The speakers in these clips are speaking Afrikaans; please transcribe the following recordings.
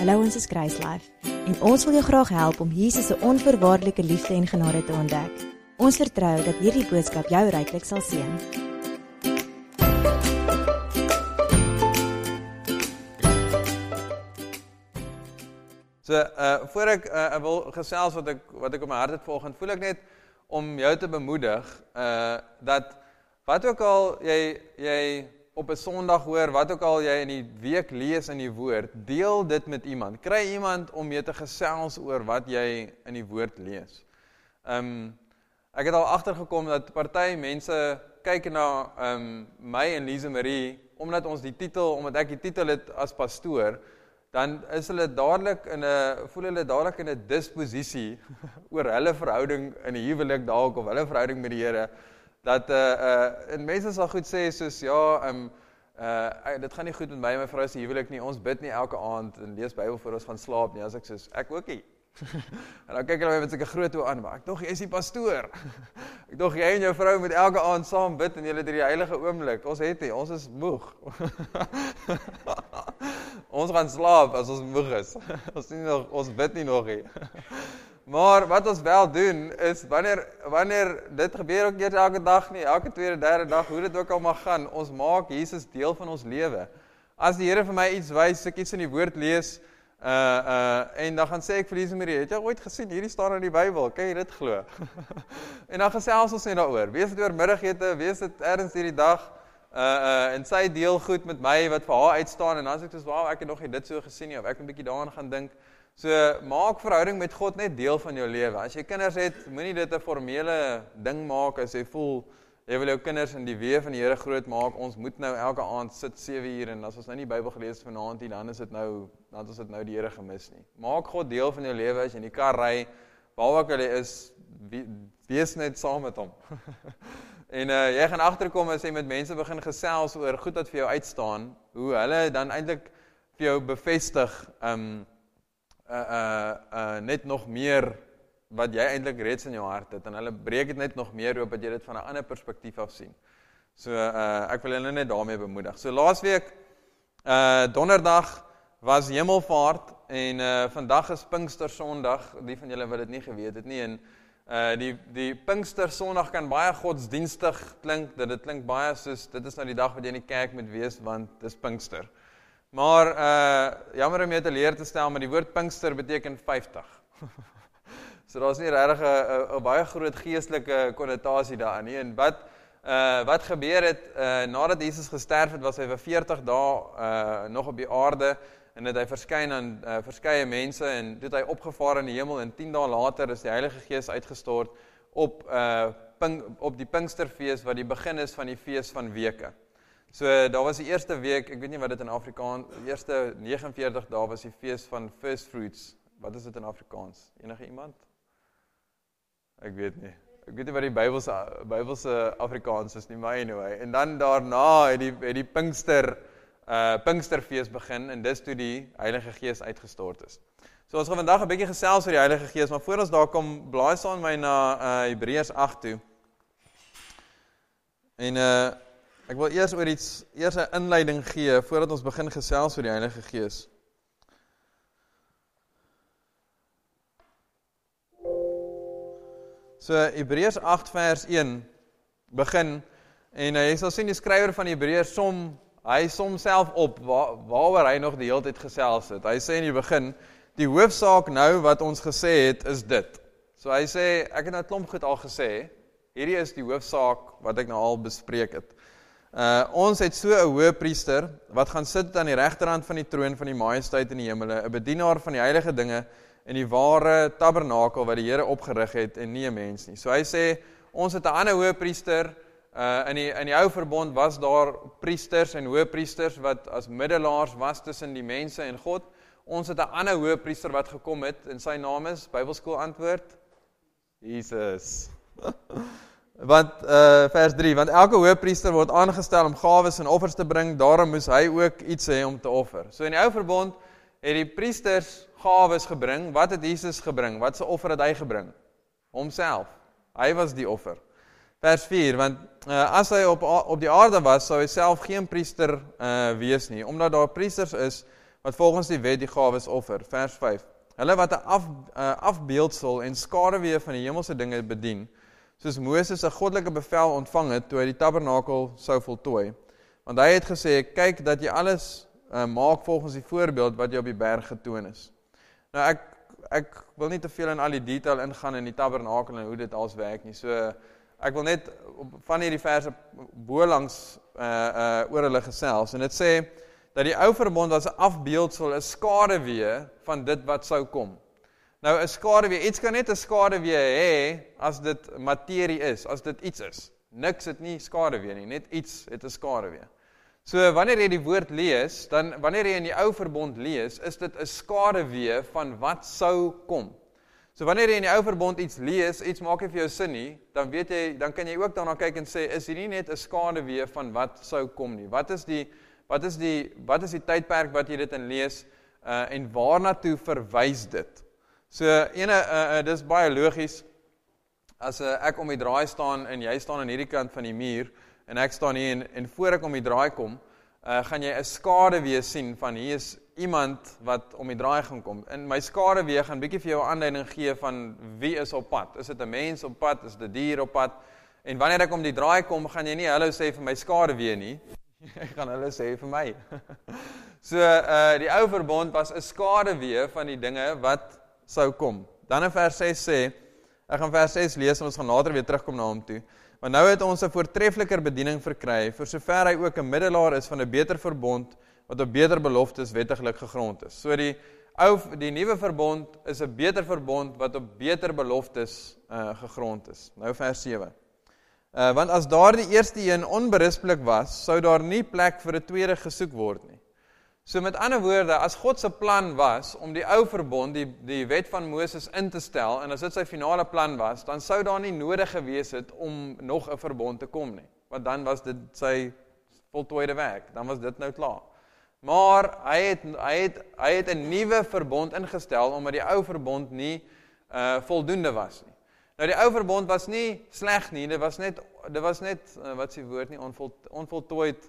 Hallo, ons is Grace Life en ons wil jou graag help om Jesus se onvoorwaardelike liefde en genade te ontdek. Ons vertrou dat hierdie boodskap jou ryklik sal seën. So, voor ek wil gesels wat ek op my hart het vanoggend, voel ek net om jou te bemoedig, dat wat ook al jy op 'n Sondag hoor, wat ook al jy in die week lees in die woord, deel dit met iemand. Kry iemand om mee te gesels oor wat jy in die woord lees. Ek het al agtergekom dat party mense kyk na my en Lise Marie, omdat ek die titel het as pastoor, dan is hulle voel hulle dadelik in 'n disposisie oor hulle verhouding in die huwelik dalk, of hulle verhouding met die Here, dat en mense sal goed sê soos, dit gaan nie goed met my en my vrou se huwelik nie, ons bid nie elke aand en lees Bybel voor ons gaan slaap nie, as ek soos, ek ook nie. En dan kyk hulle my met sulke groot oë aan, maar ek dog jy is die pastoor. Ek dog jy en jou vrou moet elke aand saam bid en julle deur die heilige oomblik. Ons het nie, ons is moeg. Ons gaan slaap as ons moeg is. Ons bid nie nog nie. Maar wat ons wel doen is, wanneer dit gebeur ook nie elke dag nie, elke tweede, derde dag, hoe dit ook al mag gaan, ons maak Jesus deel van ons lewe. As die Here vir my iets wys, ek iets in die woord lees, en dan gaan sê ek vir Lise Marie, het jy ooit gesien, hierdie staan in die Bybel, kan jy dit glo? En dan gesels ons net daaroor, wees dit oor middagete, wees dit ergens hierdie dag, en sy deel goed met my, wat vir haar uitstaan, en dan sê ek soos, wauw, ek het nog nie dit so gesien nie, of ek 'n bietjie daaraan gaan dink. So, maak verhouding met God net deel van jou lewe. As jy kinders het, moenie dit 'n formele ding maak, as jy voel, jy wil jou kinders in die weë van die Here groot maak, ons moet nou elke aand sit 7 uur, en as ons nou nie Bybel gelees vanaand nie, dan is dit nou die Here gemis nie. Maak God deel van jou lewe, as jy in die kar ry, waar ook jy is, wees net saam met hom. En jy gaan agterkom as jy met mense begin gesels oor goed wat vir jou uitstaan, hoe hulle dan eintlik vir jou bevestig, net nog meer wat jy eintlik reeds in jou hart het, en hulle breek dit net nog meer oop, dat jy dit van 'n ander perspektief af sien. So, ek wil julle net daarmee bemoedig. So, laasweek, donderdag, was Hemelvaart, en vandag is Pinkstersondag, die van julle wat dit nie geweet het nie, en die Pinkstersondag kan baie godsdienstig klink, dit klink baie soos, dit is nou die dag wat jy in die kerk moet wees, want dit is Pinkster. Maar, jammer om jou te leer te stel, maar die woord Pinkster beteken 50. So daar is nie regtig 'n baie groot geestelike konnotasie daarin nie. En wat gebeur het, nadat Jesus gesterf het, was hy vir 40 dae nog op die aarde, en het hy verskyn aan verskeie mense, en toe het hy opgevaar in die hemel, en 10 dae later is die Heilige Gees uitgestort op die Pinksterfees, wat die begin is van die fees van weke. So, daar was die eerste week, ek weet nie wat dit in Afrikaans, die eerste 49 dae was die fees van First Fruits. Wat is dit in Afrikaans? Enige iemand? Ek weet nie. Ek weet nie wat die Bybelse Afrikaans is nie, maar anyway. En dan daarna het die Pinksterfees begin, en dis toe die Heilige Gees uitgestort is. So, ons gaan vandag 'n bietjie gesels oor die Heilige Gees, maar voor ons daar kom, blaai saam my na Hebreërs 8 toe. En ek wil eers 'n inleiding gee, voordat ons begin gesels oor die Heilige Gees. So, Hebreërs 8 vers 1 begin, en jy sal sien die skrywer van Hebreërs hy som self op, waaroor hy nog die hele tyd gesels het. Hy sê in die begin, die hoofsaak nou wat ons gesê het, is dit. So hy sê, ek het nou 'n klomp goed al gesê, hierdie is die hoofsaak wat ek nou al bespreek het. Ons het so 'n hoëpriester, wat gaan sit aan die regterhand van die troon van die majesteit in die hemele, 'n bedienaar van die heilige dinge, en die ware tabernakel wat die Here opgerig het, en nie 'n mens nie. So hy sê, ons het 'n ander hoëpriester, in die ou verbond was daar priesters en hoëpriesters, wat as middelaars was tussen die mense en God. Ons het 'n ander hoëpriester wat gekom het, en sy naam is, Bybelskool antwoord, Jesus. Vers 3, want elke hoëpriester word aangestel om gawes en offers te bring, daarom moes hy ook iets hê om te offer. So in die ou verbond het die priesters gawes gebring. Wat het Jesus gebring? Wat se offer het hy gebring? Homself. Hy was die offer. Vers 4, want as hy op die aarde was, sou hy self geen priester wees nie, omdat daar priesters is wat volgens die wet die gawes offer. Vers 5. Hulle wat 'n afbeeldsel en skaduwee van die hemelse dinge bedien, soos Moses 'n goddelike bevel ontvang het toe hy die tabernakel sou voltooi. Want hy het gesê, kyk dat jy alles maak volgens die voorbeeld wat jy op die berg getoon is. Nou ek wil nie te veel in al die detail ingaan in die tabernakel en hoe dit als werk nie. So ek wil net van hierdie verse bolangs oor hulle gesels. En dit sê dat die ou verbond was 'n afbeeldsel, 'n skaduwee van dit wat sou kom. Nou 'n skaduwee, iets kan net 'n skaduwee hê as dit materie is, as dit iets is. Niks het nie skaduwee nie, net iets het 'n skaduwee. So wanneer jy die woord lees, dan wanneer jy in die ou verbond lees, is dit 'n skaduwee van wat sou kom. So wanneer jy in die ou verbond iets lees, iets maak nie vir jou sin nie, dan weet jy, dan kan jy ook daarna kyk en sê, is hierdie net 'n skaduwee van wat sou kom nie? Wat is die tydperk wat jy dit in lees en waarna toe verwys dit? So dis baie logies. As ek om die draai staan en jy staan aan hierdie kant van die muur en ek staan hier en voor ek om die draai kom, gaan jy 'n skaduwee sien van hier is iemand wat om die draai gaan kom. En my skaduwee gaan bietjie vir jou 'n aanduiding gee van wie is op pad. Is dit 'n mens op pad? Is dit 'n dier op pad? En wanneer ek om die draai kom, gaan jy nie hallo sê vir my skaduwee nie. Jy gaan hulle sê vir my. So die ou verbond was 'n skaduwee van die dinge wat sou kom. Dan in vers 6 sê, ek gaan vers 6 lees en ons gaan later weer terugkom na hom toe. Maar nou het ons 'n voortreffeliker bediening verkry, vir sover hy ook 'n middelaar is van 'n beter verbond wat op beter beloftes wettiglik gegrond is. So die nuwe verbond is 'n beter verbond wat op beter beloftes gegrond is. Nou vers 7. Want as daardie eerste een onberispelik was, sou daar nie plek vir 'n tweede gesoek word nie. So met ander woorde, as God se plan was om die ou verbond, die wet van Moses in te stel, en as dit sy finale plan was, dan sou daar nie nodig gewees het om nog 'n verbond te kom nie. Want dan was dit sy voltooide werk, dan was dit nou klaar. Maar hy het 'n nuwe verbond ingestel, omdat die ou verbond nie voldoende was nie. Nou die ou verbond was nie sleg nie, dit was net wat is die woord nie, onvoltooid,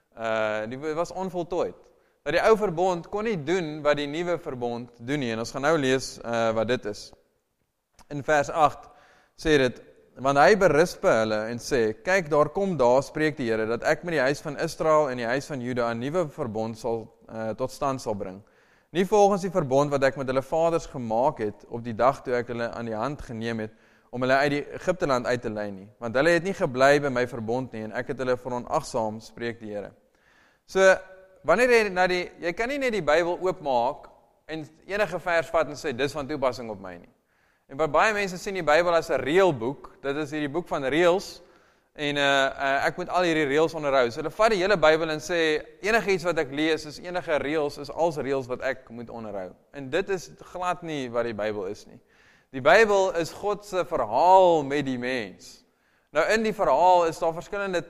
dit was onvoltooid. Dat die ou verbond kon nie doen wat die nuwe verbond doen nie, en ons gaan nou lees wat dit is. In vers 8 sê dit, want hy berispe hulle en sê, kyk daar kom daar, spreek die Here, dat ek met die huis van Israel en die huis van Juda 'n nuwe verbond tot stand sal bring. Nie volgens die verbond wat ek met hulle vaders gemaak het, op die dag toe ek hulle aan die hand geneem het, om hulle uit die Egipteland uit te lei nie. Want hulle het nie gebly by my verbond nie, en ek het hulle veronagsaam, spreek die Here. So, wanneer jy kan nie net die Bybel oopmaak, en enige vers vat en sê, dis van toepassing op my nie. En baie mense sien die Bybel as 'n reëlboek, dit is hierdie boek van reëls, en ek moet al hierdie reëls onderhou. So hulle vat die hele Bybel en sê, enige iets wat ek lees, is enige reëls, is als reëls wat ek moet onderhou. En dit is glad nie wat die Bybel is nie. Die Bybel is God se verhaal met die mens. Nou in die verhaal is daar verskillende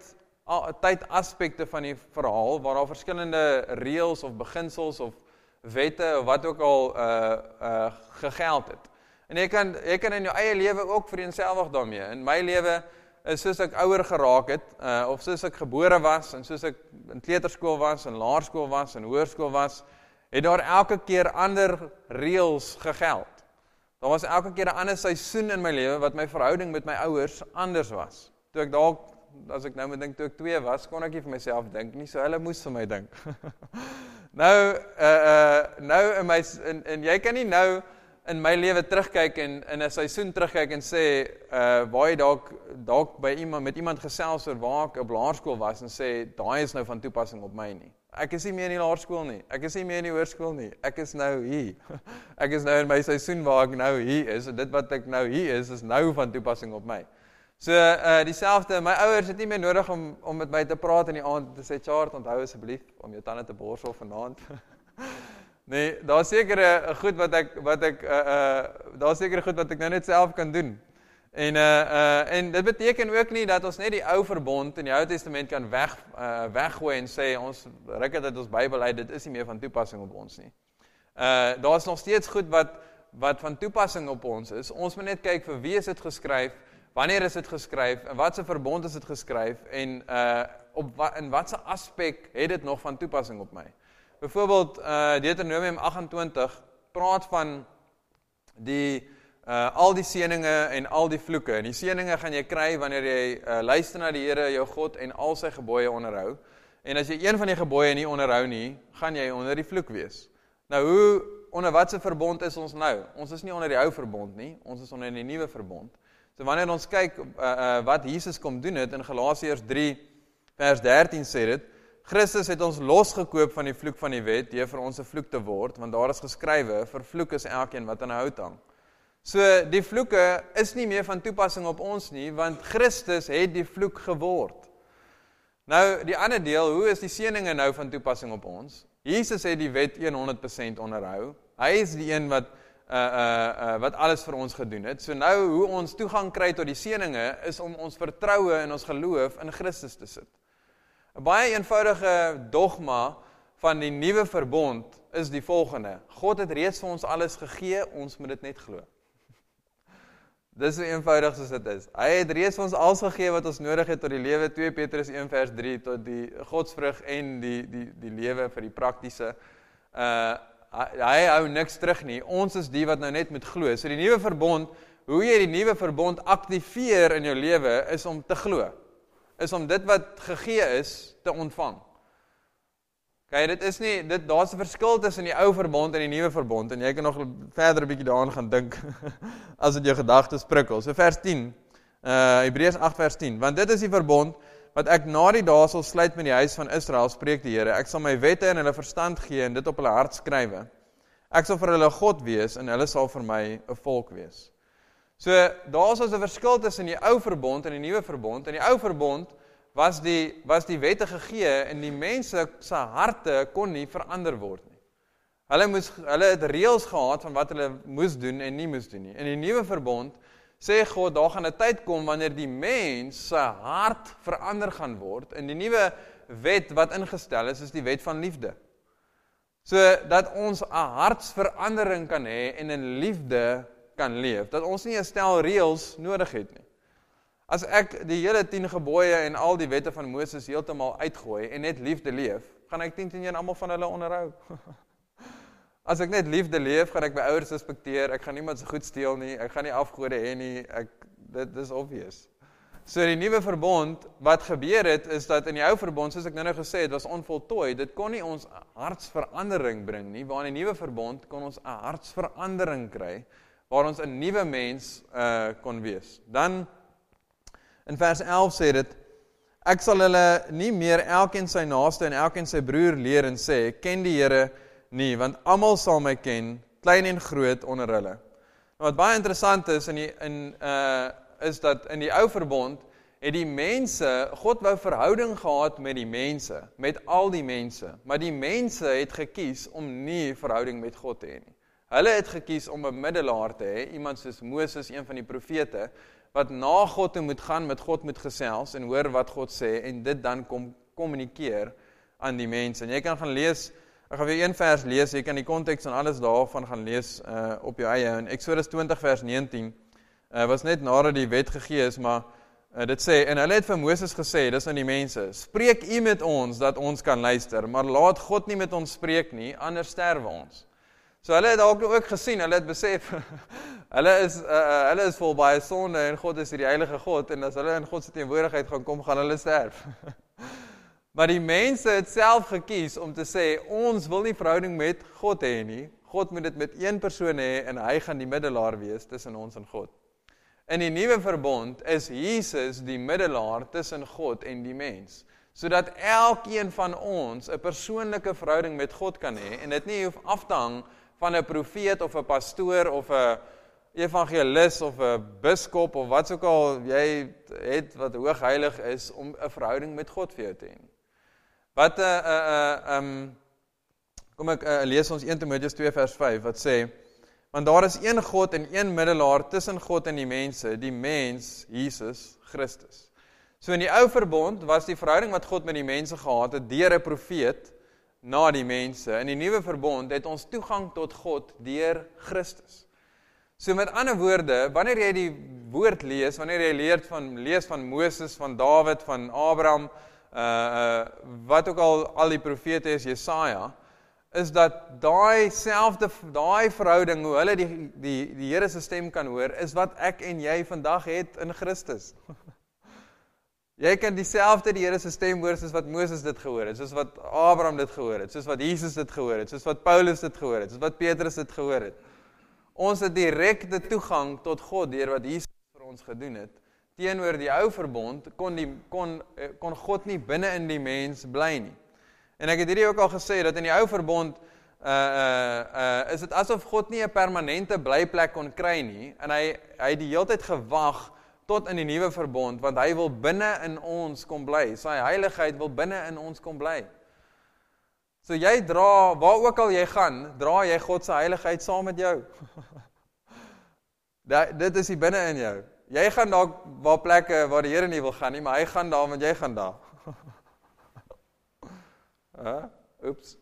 tydaspekte van die verhaal, waar daar verskillende reëls of beginsels of wette of wat ook al gegeld het. En jy kan in jou eie lewe ook vereenselwig daarmee. In my lewe is soos ek ouer geraak het, of soos ek gebore was, en soos ek in kleuterskool was, en laerskool was, en hoërskool was, het daar elke keer ander reëls gegeld. Daar was elke keer 'n ander seisoen in my lewe, wat my verhouding met my ouers anders was. Toe ek dalk, as ek nou moet dink, toe ek 2 was, kon ek nie vir myself dink nie, so hulle moes vir my dink. Nou en jy kan nie nou in my lewe terugkyk en in 'n seisoen terugkyk en sê, waar jy dalk by met iemand gesels oor waar ek op laerskool was en sê, daai is nou van toepassing op my nie. Ek is nie meer in die laerskool nie, ek is nie meer in die hoërskool nie, ek is nou hier. Ek is nou in my seisoen waar ek nou hier is, en dit wat ek nou hier is nou van toepassing op my. So, dieselfde, my ouers het nie meer nodig om met my te praat in die aand, te sê, Chart, onthou asseblief, om jou tande te borsel vanaand. Nee, daar sekere goed wat ek nou net self kan doen. En dit beteken ook nie dat ons net die ou verbond in die Ou Testament kan weggooi en sê, ons ruk dit uit ons Bybel uit, dit is nie meer van toepassing op ons nie. Daar is nog steeds goed wat van toepassing op ons is. Ons moet net kyk vir wie is dit geskryf, wanneer is dit geskryf, en wat se verbond is dit geskryf, en in wat se aspek het dit nog van toepassing op my. Byvoorbeeld Deuteronomium 28 praat van al die seëninge en al die vloeke. En die seëninge gaan jy kry wanneer jy luister na die Here jou God en al sy gebooie onderhou. En as jy een van die gebooie nie onderhou nie, gaan jy onder die vloek wees. Nou onder watse verbond is ons nou? Ons is nie onder die ou verbond nie, ons is onder die nuwe verbond. So wanneer ons kyk wat Jesus kom doen het, in Galasiërs 3 vers 13 sê dit, Christus het ons losgekoop van die vloek van die wet, deur vir ons 'n vloek te word, want daar is geskrywe, vervloek is elkeen wat aan 'n hout hang. So die vloeke is nie meer van toepassing op ons nie, want Christus het die vloek geword. Nou, die ander deel, hoe is die seëninge nou van toepassing op ons? Jesus het die wet 100% onderhou. Hy is die een wat alles vir ons gedoen het. So nou, hoe ons toegang kry tot die seëninge, is om ons vertroue en ons geloof in Christus te sit. 'n Baie eenvoudige dogma van die nuwe verbond is die volgende. God het reeds vir ons alles gegee, ons moet dit net glo. Dis so eenvoudig soos dit is. Hy het reeds vir ons alles gegee wat ons nodig het tot die lewe, 2 Petrus 1 vers 3, tot die godsvrug en die lewe vir die praktiese. Hy hou niks terug nie. Ons is die wat nou net moet glo. So die nuwe verbond, hoe jy die nuwe verbond aktiveer in jou lewe, is om te glo. Is om dit wat gegee is, te ontvang. Kijk, dit is nie, daar's 'n verskil tussen die ou verbond en die nuwe verbond, en jy kan nog verder 'n bietjie daaraan gaan dink, as dit jou gedagtes prikkel. So vers 10, Hebreërs 8 vers 10, want dit is die verbond, wat ek na die dae sal sluit met die huis van Israel, spreek die Here, ek sal my wette in hulle verstand gee, en dit op hulle hart skrywe. Ek sal vir hulle God wees, en hulle sal vir my 'n volk wees. So, daar is 'n verskil tussen die ou verbond en die nuwe verbond. In die ou verbond was die wette gegee en die mense se harte kon nie verander word nie. Hulle het reëls gehad van wat hulle moes doen en nie moes doen nie. In die nuwe verbond sê God, daar gaan 'n tyd kom wanneer die mens se hart verander gaan word. En die nuwe wet wat ingestel is die wet van liefde. So dat ons 'n hartsverandering kan hê en in liefde kan leef, dat ons nie 'n stel reëls nodig het nie. As ek die hele 10 gebooie en al die wette van Moses heeltemal uitgooi en net liefde leef, gaan ek 10 almal van hulle onderhou. As ek net liefde leef, gaan ek my ouers respekteer, ek gaan niemand se goed steel nie, ek gaan nie afgode hê nie, dit is obvious. So die nuwe verbond, wat gebeur het, is dat in die ou verbond, soos ek nou gesê het, was onvoltooi, dit kon nie ons hartsverandering bring nie, waar in die nuwe verbond kon ons 'n hartsverandering kry, waar ons 'n nuwe mens kon wees. Dan, in vers 11 sê dit, ek sal hulle nie meer elkeen sy naaste en elkeen sy broer leer en sê, ken die Here nie, want almal sal my ken, klein en groot onder hulle. Nou, wat baie interessant is, is dat in die ou verbond, het die mense, God wou verhouding gehad met die mense, met al die mense, maar die mense het gekies om nie verhouding met God te hê nie. Hulle het gekies om 'n middelaar te hê, iemand soos Moses, een van die profete, wat na God toe moet gaan, met God moet gesels en hoor wat God sê en dit dan kom kommunikeer aan die mense. En jy kan gaan lees, ek gaan weer een vers lees, jy kan die konteks en alles daarvan gaan lees op jou eie. In Exodus 20 vers 19 was net nadat die wet gegee is, maar dit sê, en hulle het vir Moses gesê, dis aan die mense, spreek u met ons, dat ons kan luister, maar laat God nie met ons spreek nie, anders sterwe ons. So hulle het ook gesien, hulle het besef, hulle is vol baie sonde en God is die heilige God, en as hulle in God se teenwoordigheid gaan kom, gaan hulle sterf. Maar die mense het self gekies om te sê, ons wil nie verhouding met God hê nie, God moet dit met een persoon hê, en hy gaan die middelaar wees tussen ons en God. In die nuwe verbond is Jesus die middelaar tussen God en die mens, sodat elkeen van ons 'n persoonlike verhouding met God kan hê, en dit nie hoef af te hang van 'n profeet of 'n pastoor of 'n evangelis of 'n biskop of wat ook al jy het wat hoogheilig is om 'n verhouding met God vir jou te hê. Wat kom ek lees ons 1 Timoteus 2 vers 5 wat sê, want daar is een God en een middelaar tussen God en die mense, die mens Jesus Christus. So in die ou verbond was die verhouding wat God met die mense gehad het deur 'n profeet na die mense. In die nuwe verbond het ons toegang tot God deur Christus. So met ander woorde, wanneer jy die woord lees, wanneer jy lees van Moses, van Dawid, van Abraham, wat ook al die profete is, Jesaja, is dat daai verhouding, hoe hulle die Here se stem kan hoor, is wat ek en jy vandag het in Christus. Jy kan dieselfde die Here se stem hoor, soos wat Moses dit gehoor het, soos wat Abraham dit gehoor het, soos wat Jesus dit gehoor het, soos wat Paulus dit gehoor het, soos wat Petrus dit gehoor het. Ons het direkte toegang tot God, deur wat Jesus vir ons gedoen het. Teenoor die ou verbond, kon God nie binne in die mens bly nie. En ek het hierdie ook al gesê, dat in die ou verbond, is dit asof God nie 'n permanente blyplek kon kry nie, en hy het die hele tyd gewag, tot in die nuwe verbond, want hy wil binne in ons kom bly. Sy heiligheid wil binne in ons kom bly. So jy dra, waar ook al jy gaan, dra jy God se heiligheid saam met jou. Dit is die binne in jou. Jy gaan dalk waar plekke waar die Here nie wil gaan nie, maar hy gaan daar, want jy gaan daar. Oeps.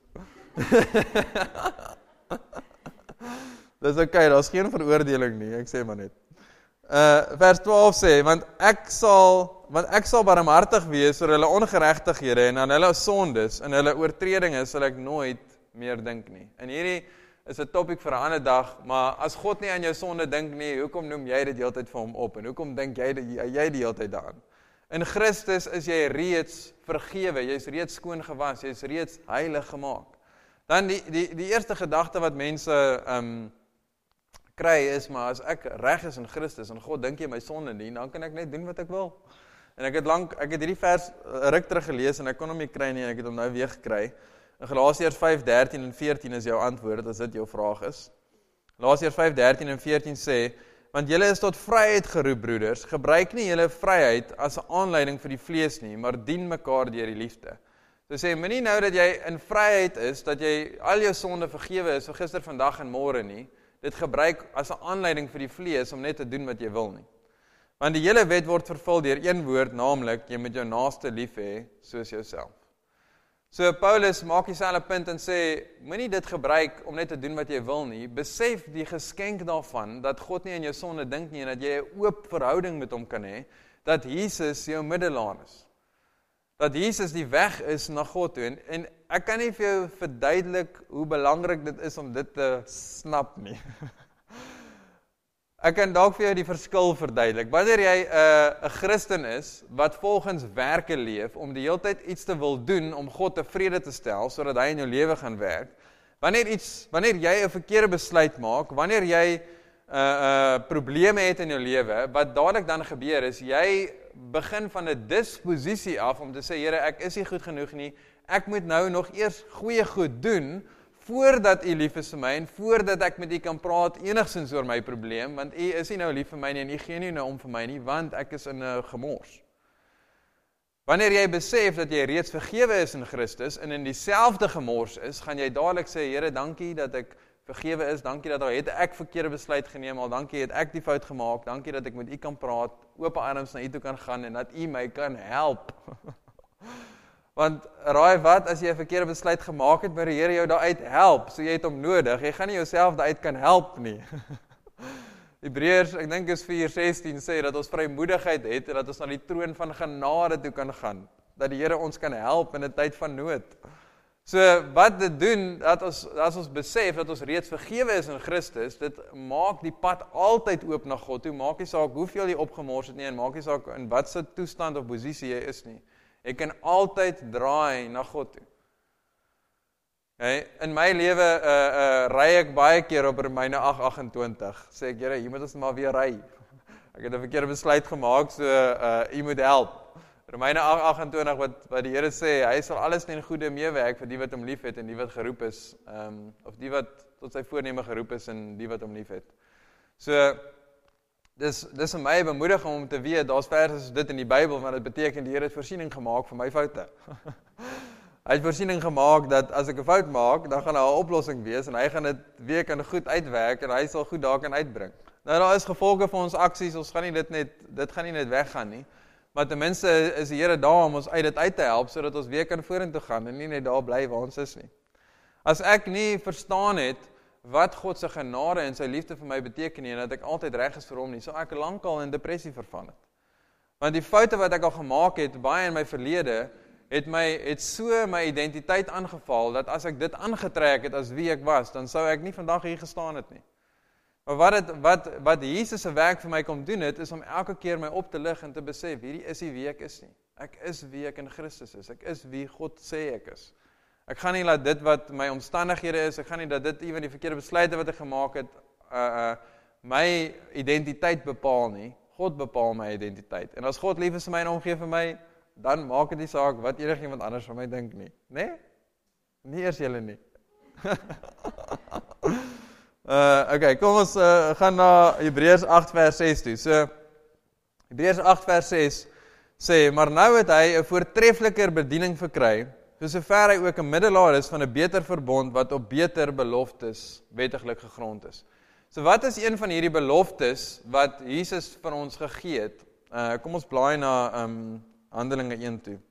Dis okay, daar's geen veroordeling nie, ek sê maar net. Vers 12 sê, want ek sal barmhartig wees oor hulle ongeregtighede en aan hulle sondes en hulle oortredinge sal ek nooit meer dink nie. En hierdie is 'n topik vir 'n ander dag, maar as God nie aan jou sonde dink nie, hoekom noem jy dit heeltyd vir hom op en hoekom dink jy die heeltyd daaraan? In Christus is jy reeds vergewe, jy's reeds skoon gewas, jy's reeds heilig gemaak. Dan die eerste gedagte wat mense kry is, maar as ek reg is in Christus en God dink jy my sonde nie, dan kan ek net doen wat ek wil. En ek het hierdie vers ruk terug gelees en ek kon hom nie kry nie en ek het hom nou weer gekry. In Galasiërs 5:13 en 14 is jou antwoord as dit jou vraag is. Galasiërs 5:13 en 14 sê, want julle is tot vryheid geroep, broeders, gebruik nie julle vryheid as 'n aanleiding vir die vlees nie, maar dien mekaar deur die liefde. So sê, moenie nou dat jy in vryheid is, dat jy al jou sonde vergewe is, vir gister, vandag en môre nie, dit gebruik as 'n aanleiding vir die vlees om net te doen wat jy wil nie. Want die hele wet word vervul deur een woord, naamlik, jy moet jou naaste lief hê soos jouself. So Paulus maak dieselfde punt en sê, moenie dit gebruik om net te doen wat jy wil nie, besef die geskenk daarvan, dat God nie aan jou sonde dink nie, en dat jy 'n oop verhouding met hom kan hê, dat Jesus jou middelaar is. Dat Jesus die weg is na God toe, en ek kan nie vir jou verduidelik hoe belangrik dit is om dit te snap nie. Ek kan dalk vir jou die verskil verduidelik. Wanneer jy 'n Christen is, wat volgens werke leef, om die hele tyd iets te wil doen, om God tevrede te stel, sodat hy in jou lewe gaan werk, wanneer jy 'n verkeerde besluit maak, wanneer jy probleme het in jou lewe, wat dadelik dan gebeur is, jy begin van 'n disposisie af, om te sê, Here, ek is nie goed genoeg nie, ek moet nou nog eers goeie goed doen, voordat u lief is vir my, en voordat ek met u kan praat enigsins oor my probleem, want u is nie nou lief vir my nie, en u gee nie nou om vir my nie, want ek is in 'n gemors. Wanneer jy besef dat jy reeds vergewe is in Christus, en in dieselfde gemors is, gaan jy dadelik sê, Here, dankie dat ek vergewe is, dankie dat al het ek verkeerde besluit geneem, al dankie het ek die fout gemaak, dankie dat ek met u kan praat, oop arms na u toe kan gaan, en dat u my kan help. Want raai wat, as jy 'n verkeerde besluit gemaak het, moet die Here jou daaruit help, so jy het hom nodig, jy gaan nie jouself daaruit kan help nie. Hebreërs, ek dink is 4:16 sê, dat ons vrymoedigheid het, en dat ons na die troon van genade toe kan gaan, dat die Here ons kan help in 'n tyd van nood. So wat dit doen, dat ons besef, dat ons reeds vergewe is in Christus, dit maak die pad altyd oop na God toe, maak nie saak hoeveel jy opgemors het nie, en maak nie saak in wat se toestand of posisie jy is nie. Ek kan altyd draai na God toe. Okay? In my lewe ry ek baie keer op Romeine 8:28. Sê ek, Here, hier moet ons maar weer ry. Ek het 'n verkeerde besluit gemaak, so u moet help. Romeine 8:28 wat die Here sê, hy sal alles ten goeie meewerk vir die wat hom liefhet en die wat geroep is, of die wat tot sy voorneme geroep is en die wat hom liefhet. So dis vir my bemoediging om te weet, daar's verse soos dit in die Bybel, want dit beteken die Here het voorsiening gemaak vir my foute. Hy het voorsiening gemaak dat as ek 'n fout maak, dan gaan daar 'n oplossing wees en hy gaan dit weer kan goed uitwerk en hy sal goed daar kan uitbring. Nou daar is gevolge vir ons aksies, ons gaan nie dit gaan nie net weggaan nie. Maar ten minste is die Here daar om ons uit dit uit te help, sodat ons weer kan vorentoe gaan en nie net daar bly waar ons is nie. As ek nie verstaan het wat God se genade en sy liefde vir my beteken nie, en dat ek altyd reg is vir hom nie, sou ek lankal in depressie verval het. Want die foute wat ek al gemaak het, baie in my verlede, het so my identiteit aangeval, dat as ek dit aangetrek het as wie ek was, dan sou ek nie vandag hier gestaan het nie. Maar wat Jesus se werk vir my kom doen het, is om elke keer my op te lig en te besef, hierdie is nie wie ek is nie. Ek is wie ek in Christus is. Ek is wie God sê ek is. Ek gaan nie laat dit wat my omstandighede is, ek gaan nie dat dit ewen die verkeerde besluite wat ek gemaak het, my identiteit bepaal nie. God bepaal my identiteit. En as God lief is vir my en omgee vir my, dan maak dit nie saak wat enigiemand anders van my dink nie. Nee? Nie eers julle nie. Okay, kom ons gaan na Hebreërs 8 vers 6 toe. So, Hebreërs 8 vers 6 sê, maar nou het hy 'n voortreffeliker bediening verkry, sover hy ook 'n middelaar is van 'n beter verbond wat op beter beloftes wettiglik gegrond is. So wat is een van hierdie beloftes wat Jesus vir ons gegee het? Kom ons blaai na Handelinge 1 toe.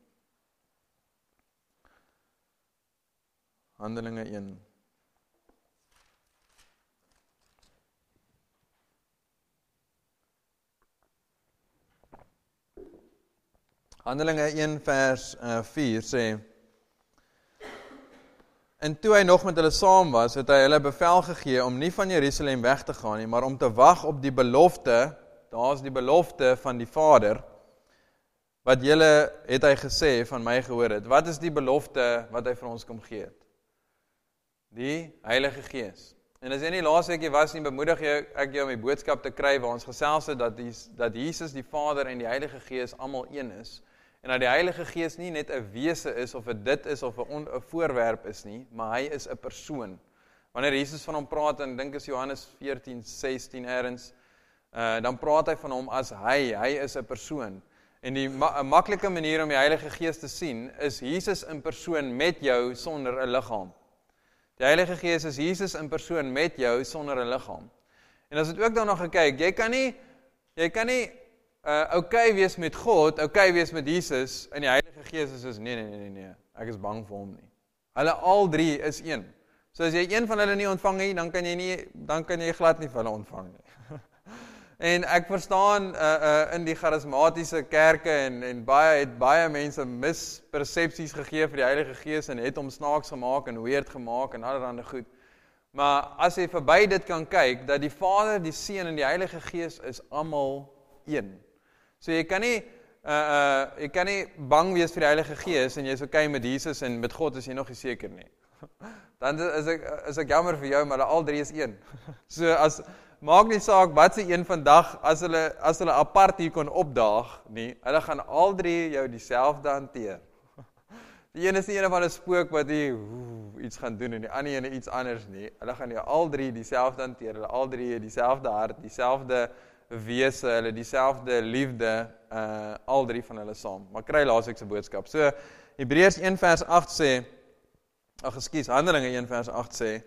Handelinge 1. Handelinge 1 vers 4 sê, en toe hy nog met hulle saam was, het hy hulle bevel gegee om nie van Jerusalem weg te gaan nie, maar om te wag op die belofte, daar is die belofte van die Vader, wat julle, het hy gesê, van my gehoor het. Wat is die belofte wat hy vir ons kom gee het? Die Heilige Gees. En as jy nie laas week was nie, bemoedig ek jou om die boodskap te kry, waar ons gesels het, dat Jesus, die Vader en die Heilige Gees almal een is, en dat die Heilige Gees nie net 'n wese is, of 'n dit is, of 'n voorwerp is nie, maar hy is 'n persoon. Wanneer Jesus van hom praat, en dink is Johannes 14:16 ergens, dan praat hy van hom as hy is 'n persoon. En die maklike manier om die Heilige Gees te sien, is Jesus in persoon met jou sonder 'n liggaam. Die Heilige Gees is Jesus in persoon met jou sonder 'n liggaam. En as dit ook daarna gekyk, jy kan nie okay wees met God, okay wees met Jesus, en die Heilige Gees is soos, nee, ek is bang vir hom nie. Hulle al drie is een. So as jy een van hulle nie ontvang nie, dan kan jy glad nie vir hulle ontvang nie. En ek verstaan in die charismatiese kerke en baie mense mispersepsies gegee vir die Heilige Gees en het hom snaaks gemaak en weird gemaak en allerhande goed. Maar as jy verby dit kan kyk, dat die Vader, die Seun en die Heilige Gees is almal een. So jy kan nie bang wees vir die Heilige Gees en jy is okay met Jesus en met God is jy nog nie seker nie. Dan is ek jammer vir jou, maar al drie is een. So maak nie saak wat se een vandag as hulle apart hier kon opdaag nie, hulle gaan al drie jou dieselfde hanteer. Die een is nie een van 'n spook wat iets gaan doen en die ander een iets anders nie. Hulle gaan jou al drie dieselfde hanteer, hulle al drie dieselfde hart, dieselfde wese, hulle dieselfde liefde, al drie van hulle saam. Maar kry laasweek se boodskap. So Hebreërs 1 vers 8 sê, Handelinge 1 vers 8 sê,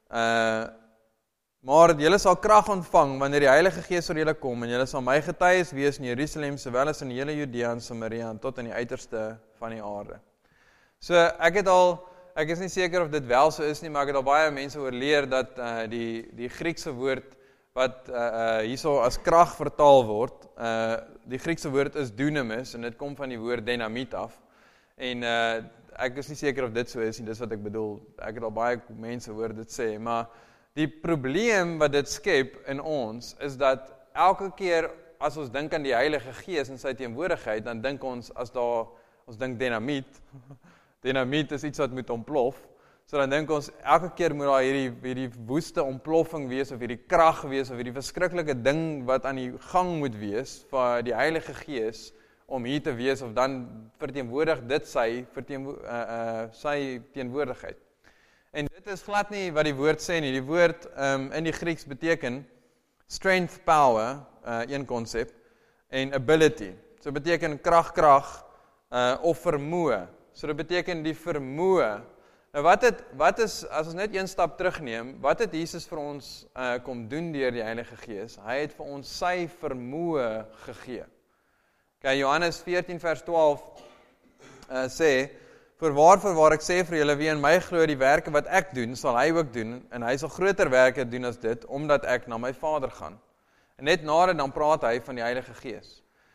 maar julle sal krag ontvang wanneer die Heilige Gees oor julle kom en julle sal my getuies wees in Jerusalem sowel as in die hele Judea en Samaria en tot aan die uiterste van die aarde. So ek is nie seker of dit wel so is nie, maar ek het al baie mense oor leer dat die Griekse woord wat hierso as krag vertaal word, die Griekse woord is dunamis en dit kom van die woord dynamiet af. En ek is nie seker of dit so is nie, dis wat ek bedoel. Ek het al baie mense hoor dit sê, maar die probleem wat dit skep in ons, is dat elke keer as ons dink aan die Heilige Gees en sy teenwoordigheid, dan dink ons dink dynamiet. Dynamiet is iets wat moet ontplof. So dan dink ons, elke keer moet daar hierdie woeste ontploffing wees, of hierdie krag wees, of hierdie verskriklike ding wat aan die gang moet wees, vir die Heilige Gees, om hier te wees, of dan verteenwoordig dit sy teenwoordigheid. En dit is glad nie wat die woord sê nie. Die woord in die Grieks beteken strength, power, een konsep, en ability. So beteken krag, of vermoë. So dit beteken die vermoë. Nou wat is, as ons net een stap terugneem, wat het Jesus vir ons kom doen deur die Heilige Gees? Hy het vir ons sy vermoë gegee. Okay, Johannes 14 vers 12 sê, Voorwaar ek sê vir julle, wie in my glo die werke wat ek doen, sal hy ook doen, en hy sal groter werke doen as dit, omdat ek na my Vader gaan. En net nader dan praat hy van die Heilige Gees.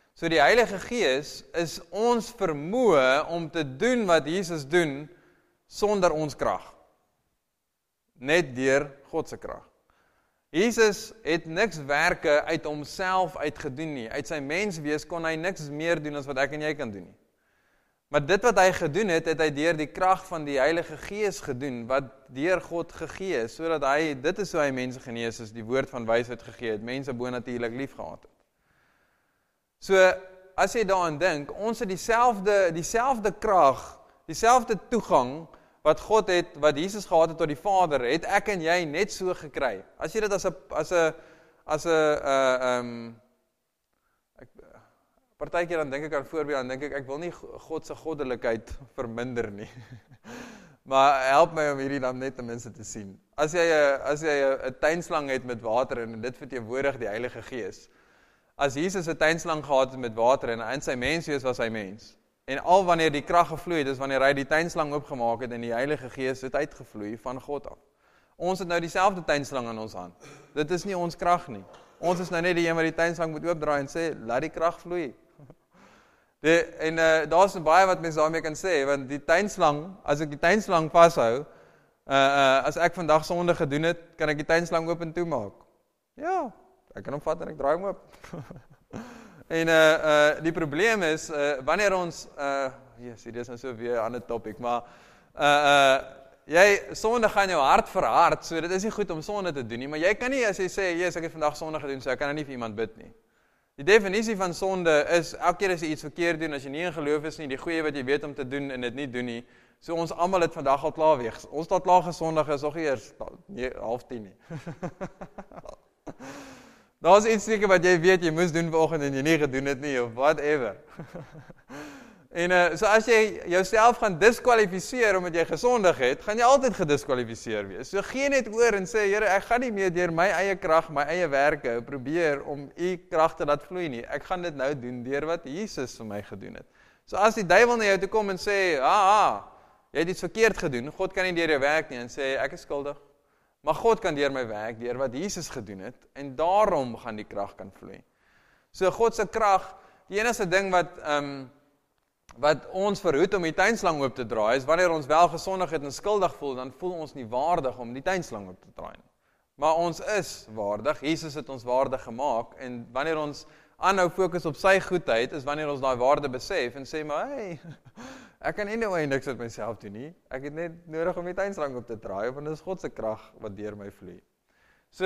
So die Heilige Gees is ons vermoë om te doen wat Jesus doen sonder ons krag. Net deur God se krag. Jesus het niks werke uit homself uitgedoen nie. Uit sy menswees kon hy niks meer doen as wat ek en jy kan doen nie. Maar dit wat hy gedoen het, het hy deur die krag van die Heilige Gees gedoen, wat deur God gegee is, sodat hy, dit is hoe hy mense genees is, die woord van wysheid gegee het, mense bonatuurlik lief gehad het. So, as jy daaraan dink, ons het dieselfde krag, dieselfde toegang, wat God het, wat Jesus gehad het tot die Vader, het ek en jy net so gekry. As jy dit partykeer dan dink ek aan voorbeeld, dan dink ek wil nie God se goddelikheid verminder nie. Maar help my om hierdie dan net ten minste te sien. As jy 'n tuinslang het met water en dit verteenwoordig die Heilige Gees. As Jesus 'n tuinslang gehad het met water en in sy menswees was hy mens. En al wanneer die krag gevloei het, is wanneer hy die tuinslang oopgemaak het en die Heilige Gees het uitgevloei van God af. Ons het nou dieselfde tuinslang in ons hand. Dit is nie ons krag nie. Ons is nou net die een wat die tuinslang moet oopdraai en sê, laat die krag vloei. Daar is baie wat mense daarmee kan sê, want die tuinslang, as ek die tuinslang vashou, as ek vandag sonde gedoen het, kan ek die tuinslang oop en toe maak. Ja, ek kan hom vat en ek draai hom oop. En die probleem is, wanneer ons, dit is nou so weer 'n ander topic, maar sonde gaan jou hart verhard, so dit is nie goed om sonde te doen nie, maar jy kan nie, as jy sê, ek het vandag sonde gedoen, so ek kan nou nie vir iemand bid nie. Die definisie van sonde is, elke keer as jy iets verkeerd doen, as jy nie in geloof is nie, die goeie wat jy weet om te doen en dit nie doen nie, so ons almal het vandag al klaar weeg. Ons het al klaar gesondig, is nog eers 9:30 nie. Daar is iets seker wat jy weet, jy moes doen vanoggend en jy nie gedoen het nie, of whatever. En so as jy jouself gaan diskwalifiseer omdat jy gesondig het, gaan jy altyd gediskwalifiseer wees. So gee net oor en sê, Here, ek gaan nie meer deur my eie krag, my eie werke, probeer om u krag te laat vloei nie. Ek gaan dit nou doen deur wat Jesus vir my gedoen het. So as die duiwel na jou toe kom en sê, jy het iets verkeerd gedoen, God kan nie deur jou werk nie, en sê, ek is skuldig. Maar God kan deur my werk, deur wat Jesus gedoen het, en daarom gaan die krag kan vloei. So God se krag, die enigste ding wat ons verhoed om die tuinslang oop te draai, is wanneer ons wel gesondig het en skuldig voel, dan voel ons nie waardig om die tuinslang oop te draai. Maar ons is waardig, Jesus het ons waardig gemaak, en wanneer ons aanhou fokus op sy goedheid, is wanneer ons daai waarde besef, en sê, maar hey, ek kan nie niks met myself doen nie, ek het net nodig om die tuinslang op te draai, want dit is God se krag wat deur my vloei. So,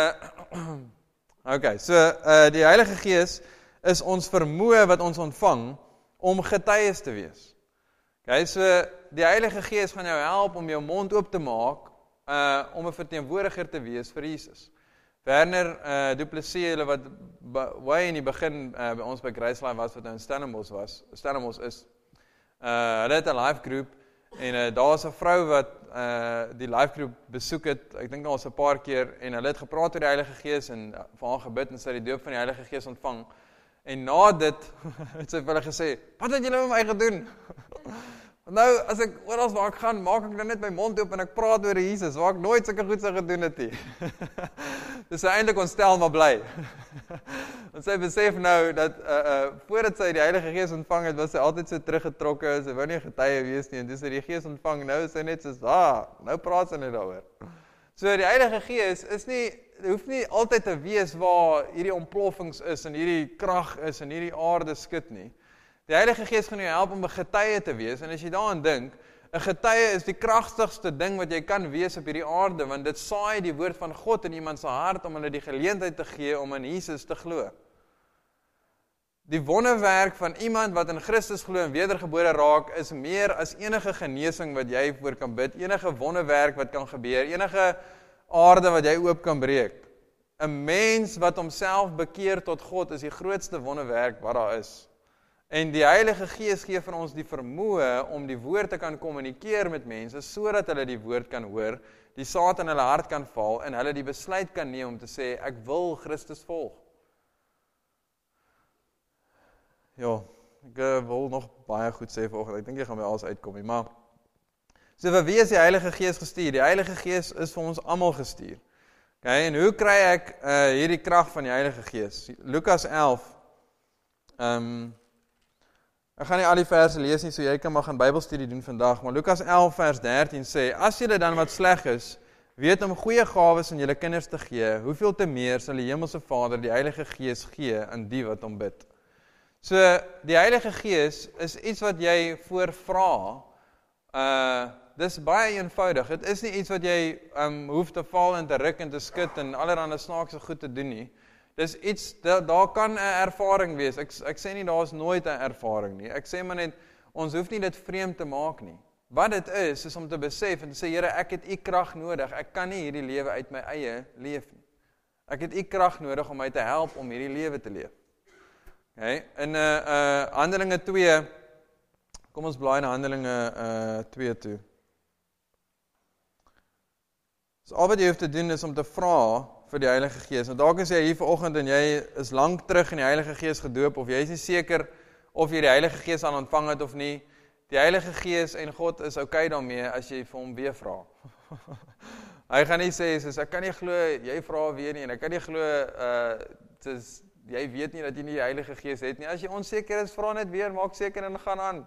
die Heilige Gees is ons vermoë wat ons ontvang, om getuies te wees. Okay, so die Heilige Gees gaan jou help om jou mond oop te maak, om 'n verteenwoordiger te wees vir Jesus. Werner Du Plessis, wat way in die begin by ons by Grace Life was, wat nou in Stellenbosch is, hulle het 'n life group, en daar is 'n vrou wat die life group besoek het, ek dink al 'n paar keer, en hulle het gepraat oor die Heilige Gees, en vir haar gebid, en sy het die doop van die Heilige Gees ontvang. En na dit het sy vir hulle gesê, wat het julle met my gedoen? Nou, as ek oral waar ek gaan, maak ek nou net my mond oop en ek praat oor Jesus, waar ek nooit sulke goed gedoen het nie. Dus sy eintlik ontstel maar bly. Want sy besef nou dat voordat sy die Heilige Gees ontvang het, was sy altyd so teruggetrokke, sy wou nie getuie wees nie, en toe sy die Gees ontvang, nou is sy net soos, nou praat sy net daaroor. So die Heilige Gees hoef nie altyd te wees waar hierdie ontploffings is, en hierdie krag is, en hierdie aarde skud nie. Die Heilige Gees gaan jou help om 'n getuie te wees, en as jy daaraan dink, 'n getuie is die kragtigste ding wat jy kan wees op hierdie aarde, want dit saai die woord van God in iemand se hart, om hulle die geleentheid te gee om in Jesus te glo. Die wonderwerk van iemand wat in Christus glo en wedergebore raak, is meer as enige genesing wat jy voor kan bid, enige wonderwerk wat kan gebeur, enige aarde wat jy oop kan breek. 'n Mens wat homself bekeer tot God is die grootste wonderwerk wat daar is. En die Heilige Gees gee vir ons die vermoë om die woord te kan kommunikeer met mense, sodat hulle die woord kan hoor, die saad in hulle hart kan val, en hulle die besluit kan neem om te sê, ek wil Christus volg. Ja, ek wil nog baie goed sê vanoggend, ek dink jy gaan by alles uitkom, maar so vir wie is die Heilige Gees gestuur? Die Heilige Gees is vir ons almal gestuur. Okay, en hoe kry ek hierdie krag van die Heilige Gees? Lukas 11 Ek gaan nie al die verse lees nie, so jy kan maar gaan Bybelstudie doen vandag, maar Lukas 11 vers 13 sê, as julle dan wat sleg is, weet om goeie gawes aan julle kinders te gee, hoeveel te meer sal die Hemelse Vader die Heilige Gees gee aan die wat hom bid. So, die Heilige Gees is iets wat jy voorvra, dis baie eenvoudig, het is nie iets wat jy hoef te val en te ruk en te skud en allerhande snaakse goed te doen nie. Dis iets, daar kan 'n ervaring wees, ek sê nie daar is nooit 'n ervaring nie, ek sê maar net, ons hoef nie dit vreemd te maak nie. Wat dit is om te besef en te sê, Here, ek het u krag nodig, ek kan nie hierdie lewe uit my eie leef nie. Ek het u krag nodig om my te help om hierdie lewe te leef. Okay. In Handelinge 2, kom ons blaai na Handelinge 2 toe. So al wat jy hoef te doen is om te vra vir die Heilige Gees. En dalk is jy hier vanoggend en jy is lank terug in die Heilige Gees gedoop, of jy is nie seker of jy die Heilige Gees al ontvang het of nie. Die Heilige Gees en God is okay daarmee as jy vir hom weer vra. Hy gaan nie sê, soos, ek kan nie glo, jy vra weer nie, en ek kan nie glo, jy weet nie dat jy nie die Heilige Gees het nie. As jy onseker is, vra net weer, maak seker en gaan aan.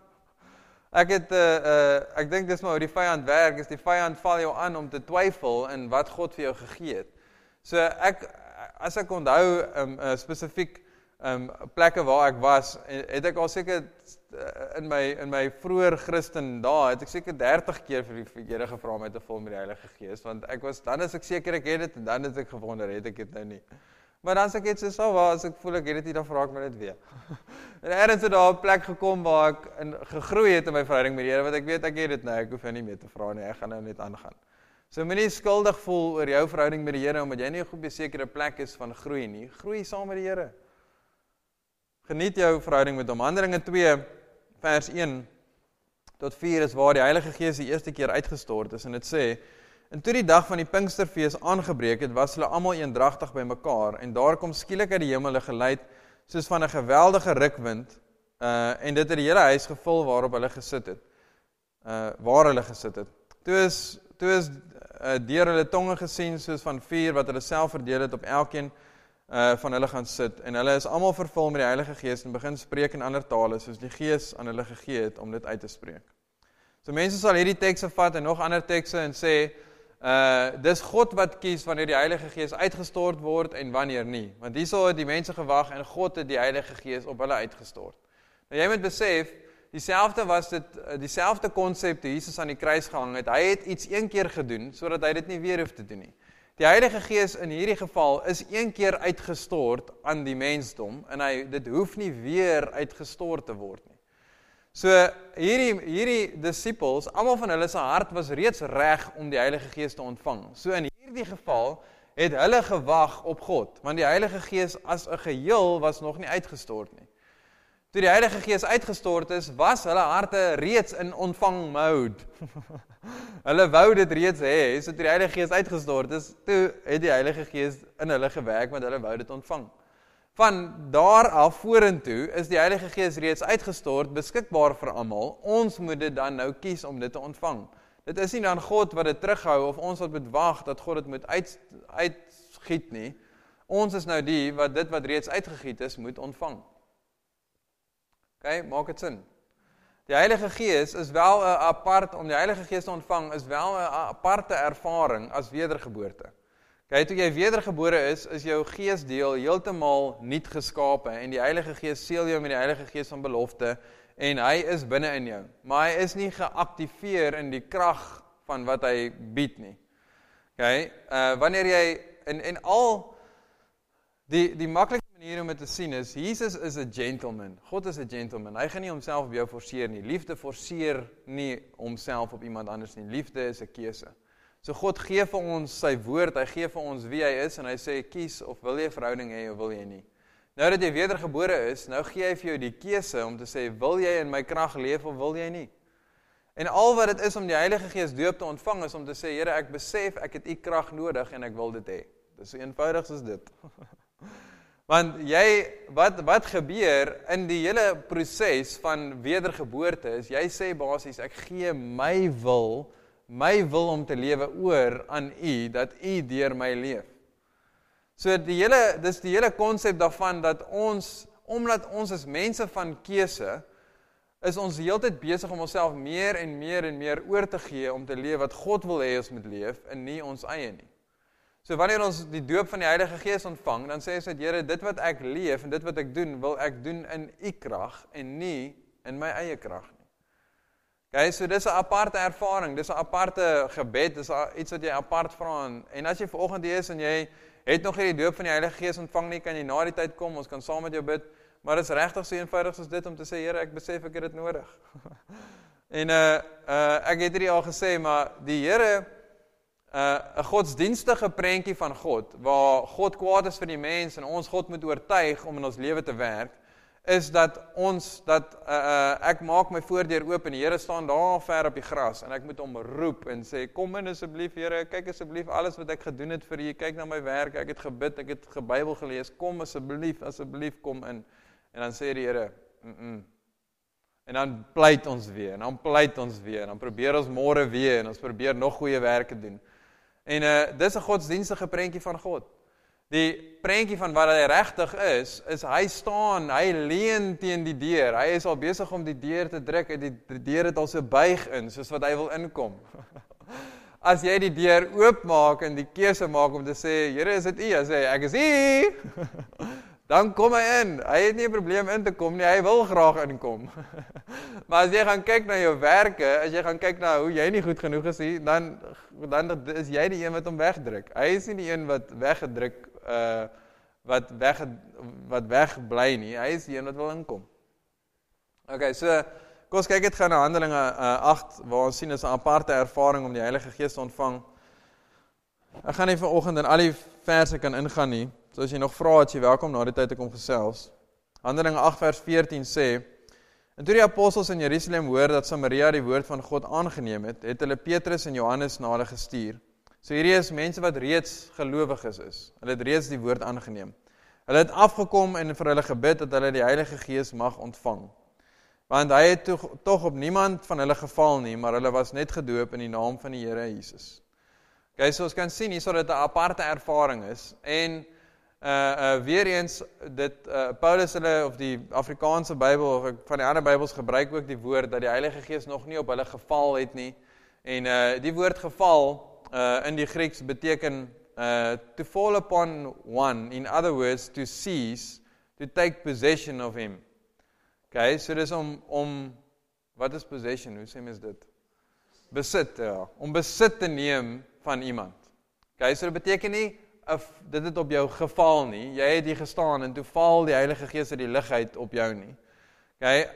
Ek dink dis maar hoe die vyand werk, is die vyand val jou aan om te twyfel in wat God vir jou gegee het. So as ek onthou spesifiek plekke waar ek was, het ek al seker in my vroeër Christen dae, het ek seker 30 keer vir die Here gevra om my te vul met die Heilige Gees, want dan is ek seker ek het dit, en dan het ek gewonder, het ek dit nou nie. Maar dan sê ek het so, as ek voel ek het dit nie, dan vra ek my dit weer. En ergens het daar 'n plek gekom waar ek gegroei het in my verhouding met die Here, want ek weet ek het dit nou, ek hoef nie meer te vra nie, ek gaan nou net aangaan. So moenie skuldig voel oor jou verhouding met die Here, omdat jy nie op 'n sekere plek is van groei nie. Groei saam met die Here. Geniet jou verhouding met hom. Handelinge 2, vers 1 tot 4 is waar die Heilige Gees die eerste keer uitgestort is, en dit sê, en toe die dag van die Pinksterfees aangebreek het, was hulle almal eendragtig by mekaar, en daar kom skielik uit die hemel 'n geluid, soos van 'n geweldige rukwind, en dit het die hele huis gevul waarop hulle gesit het, Toe is deur hulle tonge gesien, soos van vuur, wat hulle self verdeel het op elkeen van hulle gaan sit, en hulle is almal vervul met die Heilige Gees, en begin spreek in ander tale, soos die Gees aan hulle gegee het, om dit uit te spreek. So mense sal hierdie tekste vat, en nog ander tekste, en sê, dis God wat kies wanneer die Heilige Gees uitgestort word en wanneer nie. Want hierso het die mense gewag en God het die Heilige Gees op hulle uitgestort. Nou jy moet besef, dieselfde konsep toe Jesus aan die kruis gehang het. Hy het iets een keer gedoen sodat hy dit nie weer hoef te doen nie. Die Heilige Gees in hierdie geval is een keer uitgestort aan die mensdom en dit hoef nie weer uitgestort te word nie. So hierdie disippels, almal van hulle se hart was reeds reg om die Heilige Gees te ontvang. So in hierdie geval het hulle gewag op God, want die Heilige Gees as 'n geheel was nog nie uitgestort nie. Toe die Heilige Gees uitgestort is, was hulle harte reeds in ontvang mode. Hulle wou dit reeds hê, so toe die Heilige Gees uitgestort is, toe het die Heilige Gees in hulle gewerk, want hulle wou dit ontvang. Van daar af vorentoe is die Heilige Gees reeds uitgestort, beskikbaar vir almal. Ons moet dit dan nou kies om dit te ontvang. Dit is nie dan God wat dit terughou, of ons wat moet wag dat God dit moet uitgiet nie. Ons is nou die wat dit wat reeds uitgegiet is, moet ontvang. Okay, maak dit sin? Die Heilige Gees is wel 'n apart, om die Heilige Gees te ontvang, is wel 'n aparte ervaring as wedergeboorte. Okay, toe jy wedergebore is jou geesdeel heeltemal nuut geskape en die Heilige Gees seël jou met die Heilige Gees van belofte en hy is binne in jou. Maar hy is nie geaktiveer in die krag van wat hy bied nie. Okay, wanneer jy en al die maklike manier om dit te sien is, Jesus is 'n gentleman. God is 'n gentleman. Hy gaan nie homself op jou forceer nie. Liefde forceer nie homself op iemand anders nie. Liefde is 'n keuse. So God gee vir ons sy woord, hy gee vir ons wie hy is en hy sê kies of wil jy verhouding hê of wil jy nie. Nou dat jy wedergebore is, nou gee hy vir jou die keuse om te sê wil jy in my krag leef of wil jy nie. En al wat dit is om die Heilige Gees doop te ontvang is om te sê Here, ek besef ek het u krag nodig en ek wil dit hê. Dis so eenvoudig soos dit. Want wat gebeur in die hele proses van wedergeboorte is, jy sê basies, ek gee my wil om te lewe oor aan u, dat u deur my leef. So dis die hele konsep daarvan, dat ons omdat ons as mense van keuse, is ons heeltyd besig om onsself meer en meer oor te gee om te leef wat God wil hê ons moet leef en nie ons eie nie. So wanneer ons die doop van die Heilige Gees ontvang, dan sê ons net, Here, dit wat ek leef en dit wat ek doen, wil ek doen in U krag en nie in my eie krag nie. Okay, so dis 'n aparte ervaring, dis 'n aparte gebed, dis iets wat jy apart vra en as jy vanoggend hier is en jy het nog nie die doop van die Heilige Gees ontvang nie, kan jy na die tyd kom, ons kan saam met jou bid, maar dit is regtig so eenvoudig soos dit om te sê, Here, ek besef ek het dit nodig. En ek het hierdie al gesê, maar die Here 'n godsdienstige prentjie van God, waar God kwaad is vir die mens en ons God moet oortuig om in ons lewe te werk, is dat ek maak my voordeur oop en die Here staan daar ver op die gras en ek moet hom roep en sê, kom in asseblief Here, kyk asseblief alles wat ek gedoen het vir U, kyk na my werk, ek het gebid, ek het Bybel gelees, kom asseblief kom in. En dan sê die Here, En dan pleit ons weer, en dan probeer ons môre weer, en ons probeer nog goeie werke doen. En dis 'n godsdienstige prentjie van God. Die prentjie van wat hy regtig is hy staan, hy leun teen die deur, hy is al besig om die deur te druk, en die deur het al so buig in, soos wat hy wil inkom. As jy die deur oopmaak en die keuse maak om te sê, Here, is dit U? Hy sê, ek is hier, dan kom hy in. Hy het nie 'n probleem in te kom nie, hy wil graag inkom. Maar as jy gaan kyk na jou werke, as jy gaan kyk na hoe jy nie goed genoeg is nie, dan is jy die een wat hom wegdruk. Hy is nie die een wat weggedruk, wat wegbly nie, hy is die een wat wil inkom. Okay, so, kom ons kyk het gaan na Handelinge 8, waar ons sien is 'n aparte ervaring om die Heilige Gees te ontvang. Ek gaan nie vanoggend in al die verse kan ingaan nie, so as jy nog vra het, jy welkom na die tyd te kom gesels. Handelinge 8 vers 14 sê, en toe die apostels in Jerusalem hoor dat Samaria die woord van God aangeneem het, het hulle Petrus en Johannes na hulle gestuur. So hierdie is mense wat reeds gelowiges is. Hulle het reeds die woord aangeneem. Hulle het afgekom en vir hulle gebid dat hulle die Heilige Gees mag ontvang. Want hy het tog op niemand van hulle geval nie, maar hulle was net gedoop in die naam van die Here Jesus. Okay, so ons kan sien hier dat dit 'n aparte ervaring is. En weer eens, Paulus hulle, of die Afrikaanse Bybel, of van die ander Bybels gebruik ook die woord, dat die Heilige Gees nog nie op hulle geval het nie. En die woord geval, in die Grieks beteken, to fall upon one, in other words, to seize, to take possession of him. Okay, so dis wat is possession, hoe sê mens dit? Besit, ja, om besit te neem van iemand. Okay, so dit beteken nie, dit het op jou geval nie, jy het hier gestaan en toe val die Heilige Gees uit die lig uit op jou nie. Okay,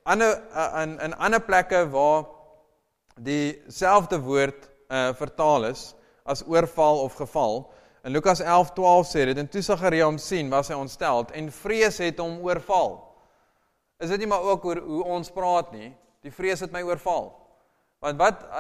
in ander plekke waar die selfde woord vertaal is, as oorval of geval, in Lukas 11:12 sê dit, en toe Sagaria hom sien, was hy ontsteld, en vrees het hom oorval. Is dit nie maar ook hoe ons praat nie, die vrees het my oorval. Want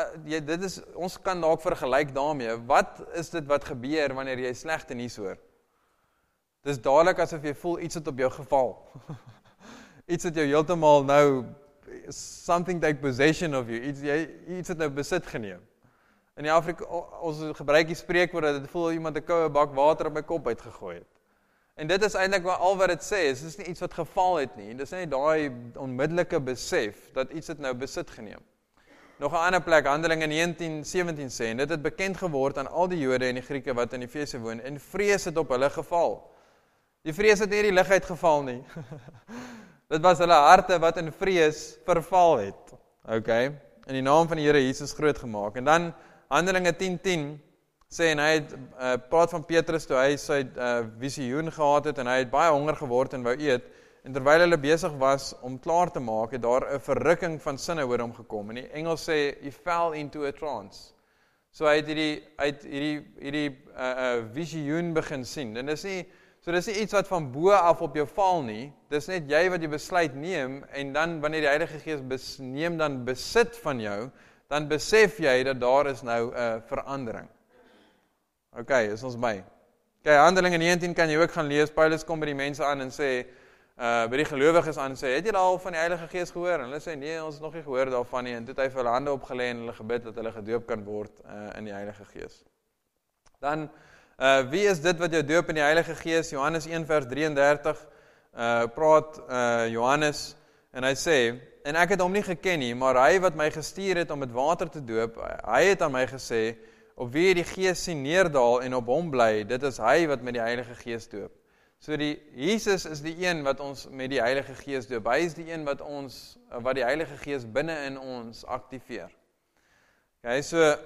ons kan dalk vergelyk daarmee, wat is dit wat gebeur wanneer jy slegte nuus hoor? Dis dadelik asof jy voel iets het op jou geval. Iets het jou heeltemal nou, something take possession of you, iets het nou besit geneem. In Afrika, ons gebruik die spreekwoord dat dit voel iemand 'n koue bak water op my kop uitgegooi het. En dit is eintlik al wat dit sê, dit is nie iets wat geval het nie, dit is nie daai onmiddellike besef, dat iets het nou besit geneem. Nog 'n ander plek, Handelinge 19:17 sê, en dit het bekend geword aan al die Jode en die Grieke wat in Efese woon, en vrees het op hulle geval. Die vrees het nie die lig uitgeval nie. Dit was hulle harte wat in vrees verval het. Okay, in die naam van die Here Jesus groot gemaak. En dan Handelinge 10:10 sê, en hy het praat van Petrus toe hy sy visioen gehad het, en hy het baie honger geword en wou eet, en terwyl hulle besig was om klaar te maak, het daar 'n verrukking van sinne oor hom gekom. En die Engels sê, he fell into a trance. So hy het hierdie visioen begin sien. En dis nie iets wat van bo af op jou val nie, dis net jy wat die besluit neem, en dan wanneer die Heilige Gees neem dan besit van jou, dan besef jy dat daar is nou 'n verandering. Okay, is ons by. Okay, Handelinge 19 kan jy ook gaan lees, Paulus kom by die mense aan en sê, by die gelowiges aan en sê, het julle al van die Heilige Gees gehoor? En hulle sê, nee, ons het nog nie gehoor daarvan nie, en toe het hy vir hulle hande opgelê en hulle gebid dat hulle gedoop kan word in die Heilige Gees. Dan, wie is dit wat jou doop in die Heilige Gees? Johannes 1 vers 33, praat Johannes en hy sê, en ek het hom nie geken nie, maar hy wat my gestuur het om met water te doop, hy het aan my gesê, op wie die Gees sien neerdal en op hom bly, dit is hy wat met die Heilige Gees doop. So Jesus is die een wat ons met die Heilige Gees doop. Hy is die een wat die Heilige Gees binne in ons aktiveer. Okay, so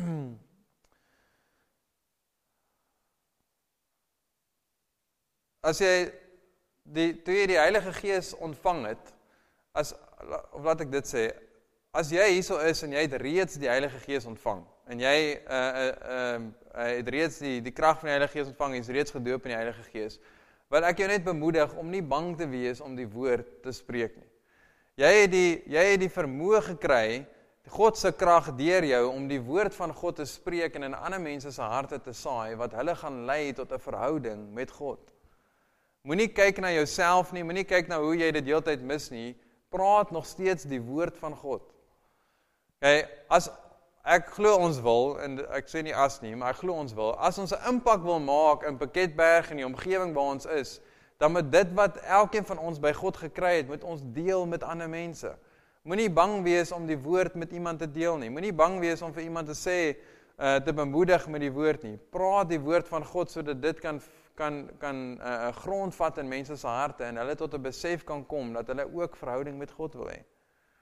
as jy toe jy die Heilige Gees ontvang het, of laat ek dit sê, as jy hierso is en jy het reeds die Heilige Gees ontvang, en jy het reeds die krag van die Heilige Gees ontvang, en jy is reeds gedoop in die Heilige Gees, wil ek jou net bemoedig om nie bang te wees om die woord te spreek nie. Jy het die vermoë gekry, God se krag deur jou om die woord van God te spreek en in ander mense se harte te saai, wat hulle gaan lei tot 'n verhouding met God. Moenie kyk na jouself nie, moenie kyk na hoe jy dit heeltyd mis nie, praat nog steeds die woord van God. Okay, as ek glo ons wil, en ek sê nie as nie, maar ek glo ons wil, as ons 'n impak wil maak in Piketberg en die omgewing waar ons is, dan moet dit wat elkeen van ons by God gekry het, moet ons deel met ander mense. Moenie bang wees om die woord met iemand te deel nie. Moenie bang wees om vir iemand te sê, te bemoedig met die woord nie. Praat die woord van God sodat dit kan grondvat in mense se harte en hulle tot 'n besef kan kom dat hulle ook verhouding met God wil hê.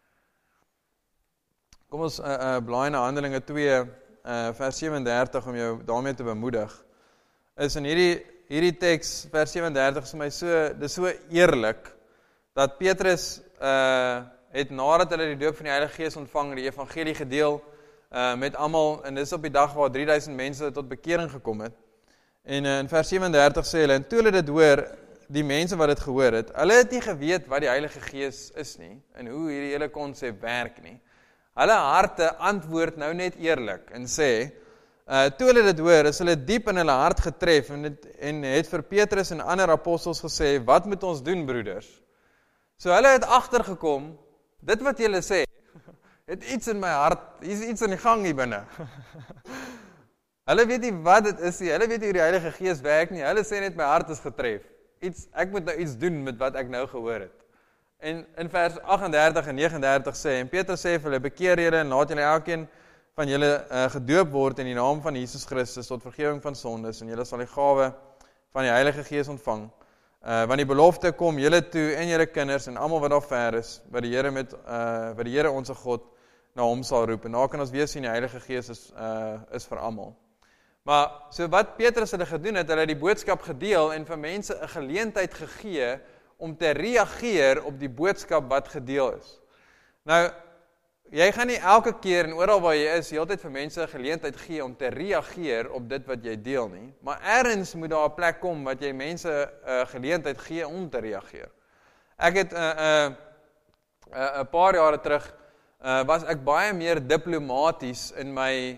Kom ons blaai na Handelinge 2 vers 37 om jou daarmee te bemoedig. Is in hierdie teks vers 37 is vir my dis so eerlik dat Petrus het nadat hulle die doop van die Heilige Gees ontvang, die evangelie gedeel met almal, en dis op die dag waar 3000 mense tot bekering gekom het. En in vers 37 sê hulle, en toe hulle dit hoor, die mense wat dit gehoor het, hulle het nie geweet wat die Heilige Gees is nie, en hoe hierdie hele konsep werk nie. Hulle harte antwoord nou net eerlik, en sê, toe hulle dit hoor, is hulle diep in hulle hart getref, en het vir Petrus en ander apostels gesê, wat moet ons doen, broeders? So hulle het agtergekom, dit wat julle sê, het iets in my hart, hier is iets in die gang hier binne. Hulle weet nie wat dit is nie, hulle weet nie hoe die Heilige Gees werk nie, hulle sê net my hart is getref. Ek moet nou iets doen met wat ek nou gehoor het. En in vers 38 en 39 sê, en Petrus sê vir hulle, bekeer julle en laat julle elkeen van julle gedoop word in die naam van Jesus Christus tot vergifnis van sondes, en julle sal die gawe van die Heilige Gees ontvang. Want die belofte kom julle toe en julle kinders en almal wat daar ver is, wat die Here onse God na hom sal roep. En daar kan ons weer sien die Heilige Gees is vir almal. Maar so wat Petrus hulle gedoen het, hulle die boodskap gedeel en vir mense 'n geleentheid gegee om te reageer op die boodskap wat gedeel is. Nou, jy gaan nie elke keer en oral waar jy is, heeltyd vir mense 'n geleentheid gee om te reageer op dit wat jy deel nie. Maar ergens moet daar 'n plek kom wat jy mense 'n geleentheid gee om te reageer. Ek het 'n paar jare terug was ek baie meer diplomaties in my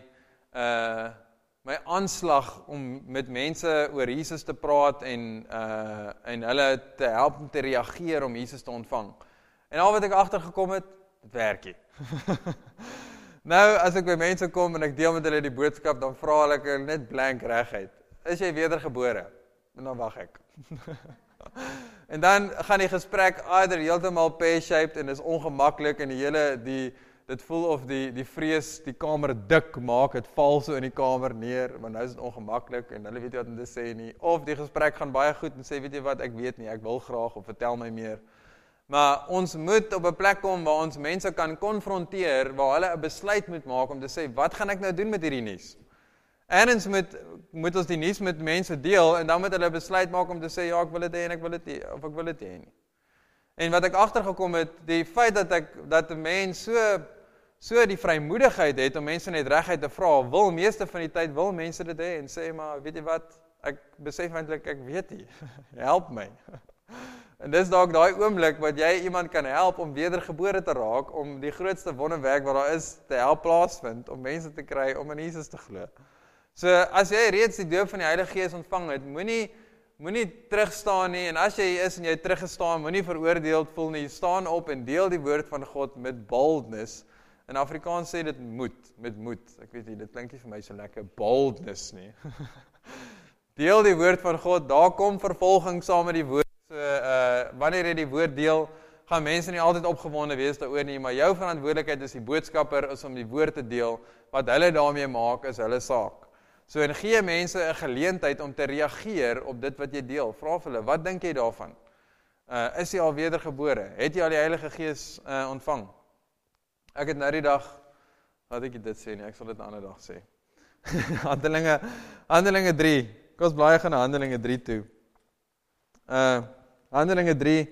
aanslag om met mense oor Jesus te praat en hulle te help om te reageer om Jesus te ontvang. En al wat ek agtergekom het, dit werk nie. Nou, as ek by mense kom en ek deel met hulle die boodskap, dan vra hulle net blank reguit. Is jy wedergebore? En dan wag ek. En dan gaan die gesprek either heeltemal pear-shaped en is ongemaklik en dit voel of die vrees die kamer dik maak, het val so in die kamer neer, maar nou is dit ongemaklik en hulle weet nie wat om te sê nie. Of die gesprek gaan baie goed en sê, weet jy wat, ek weet nie, ek wil graag, of vertel my meer. Maar ons moet op 'n plek kom waar ons mense kan konfronteer, waar hulle 'n besluit moet maak om te sê, wat gaan ek nou doen met hierdie nuus? Ergens moet ons die nuus met mense deel en dan moet hulle 'n besluit maak om te sê, ja, ek wil dit hê en ek wil dit nie, of ek wil dit hê nie. En wat ek agtergekom het, die feit dat 'n mens so die vrymoedigheid het om mense net reguit te vra, meeste van die tyd wil mense dit hê en sê, maar weet jy wat, ek besef eintlik ek weet nie. Help my. En dis dalk daai oomblik wat jy iemand kan help om wedergebore te raak, om die grootste wonderwerk wat daar is te help plaasvind, om mense te kry om in Jesus te glo. So as jy reeds die doop van die Heilige Gees ontvang het, moenie terugstaan nie, en as jy is en jy teruggestaan, moenie veroordeeld voel nie, staan op en deel die woord van God met boldness. In Afrikaans sê dit met moed. Ek weet nie, dit klink nie vir my so lekker boldness nie. Deel die woord van God, daar kom vervolging saam met die woord. So, wanneer jy die woord deel, gaan mense nie altyd opgewonde wees daaroor nie, maar jou verantwoordelikheid as die boodskapper is om die woord te deel, wat hulle daarmee maak is hulle saak. So en gee mense 'n geleentheid om te reageer op dit wat jy deel. Vra vir hulle, wat dink jy daarvan? Is jy al wedergebore? Het jy al die Heilige Gees ontvang? Ek het nou die dag, laat ek dit sê nie, ek sal dit 'n ander dag sê. Handelinge 3, kom ons blaai gaan na Handelinge 3 toe. Handelinge 3,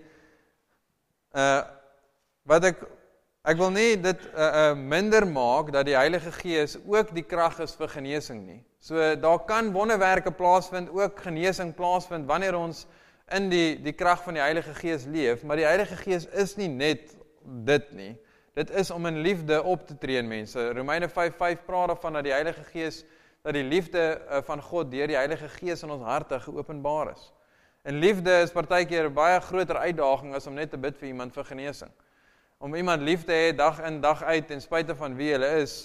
wat ek wil nie dit minder maak dat die Heilige Gees ook die krag is vir genesing nie. So daar kan wonderwerke plaasvind, ook genesing plaasvind wanneer ons in die krag van die Heilige Gees leef, maar die Heilige Gees is nie net dit nie. Dit is om in liefde op te tree in mense. Romeine 5:5 praat daarvan dat die Heilige Gees, dat die liefde van God deur die Heilige Gees in ons harte geopenbaar is. En liefde is partykeer 'n baie groter uitdaging as om net te bid vir iemand vir genesing. Om iemand lief te hê dag in dag uit ten spyte van wie hulle is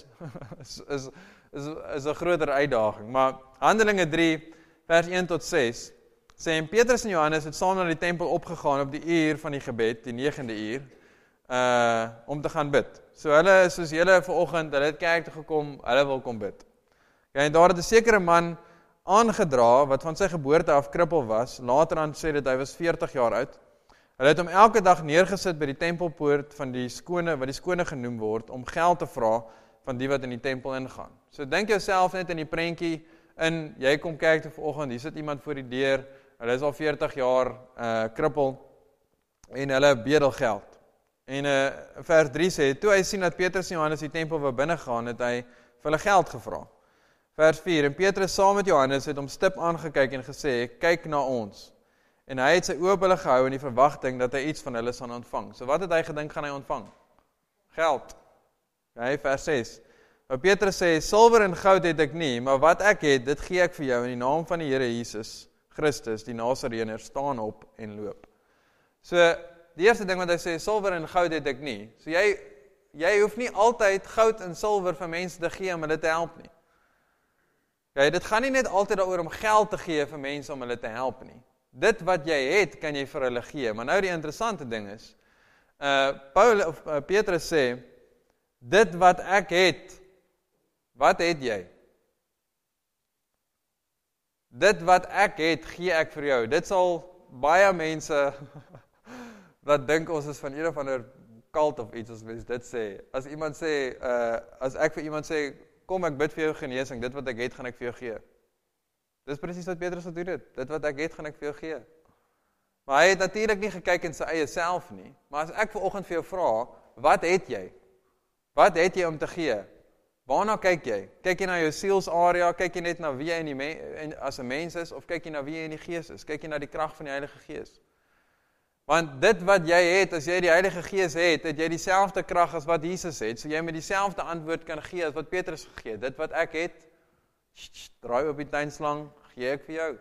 'n groter uitdaging. Maar Handelinge 3 vers 1 tot 6 sê en Petrus en Johannes het saam na die tempel opgegaan op die uur van die gebed, die 9de uur, om te gaan bid. So hulle soos julle vanoggend, hulle het kerk toe gekom, hulle wil kom bid. En daar het 'n sekere man aangedra wat van sy geboorte af krippel was. Later aan sê dit hy was 40 jaar oud. Hulle het hom elke dag neergesit by die tempelpoort van die skone, wat die skone genoem word, om geld te vra van die wat in die tempel ingaan. So dink jouself net in die prentjie in, jy kom kyk toe vanoggend, hier sit iemand voor die deur, hulle is al 40 jaar krippel en hulle bedel geld. En vers 3 sê, toe hy sien dat Petrus en Johannes die tempel wou binne gaan, het hy vir hulle geld gevra. Vers 4, en Petrus saam met Johannes het hom stip aangekyk en gesê, kyk na ons. En hy het sy oë op hulle gehou in die verwagting dat hy iets van hulle sal ontvang. So wat het hy gedink gaan hy ontvang? Geld. Okay, vers 6. Maar Petrus sê, silwer en goud het ek nie, maar wat ek het, dit gee ek vir jou in die naam van die Here Jesus Christus, die Nasareëner, staan op en loop. So, die eerste ding wat hy sê, silwer en goud het ek nie. So jy hoef nie altyd goud en silwer vir mense te gee om hulle te help nie. Okay, dit gaan nie net altyd daaroor om geld te gee vir mense om hulle te help nie. Dit wat jy het, kan jy vir hulle gee. Maar nou die interessante ding is, Petrus sê, dit wat ek het, wat het jy? Dit wat ek het, gee ek vir jou. Dit sal baie mense wat dink ons is van een of ander cult of iets, as mens dit sê. As iemand sê, as ek vir iemand sê, kom ek bid vir jou genesing, dit wat ek het, gaan ek vir jou gee. Dis presies wat Petrus doen het. Dit wat ek het, gaan ek vir jou gee. Maar hy het natuurlik nie gekyk in sy eie self nie. Maar as ek vanoggend vir jou vra, wat het jy? Wat het jy om te gee? Waarna kyk jy? Kyk jy na jou sielsarea, kyk jy net na wie jy as 'n mens is, of kyk jy na wie jy in die Gees is? Kyk jy na die krag van die Heilige Gees? Want dit wat jy het, as jy die Heilige Gees het jy dieselfde krag as wat Jesus het, so jy met dieselfde antwoord kan gee as wat Petrus gegee het. Dit wat ek het, draai op die tuinslang, gee ek vir jou.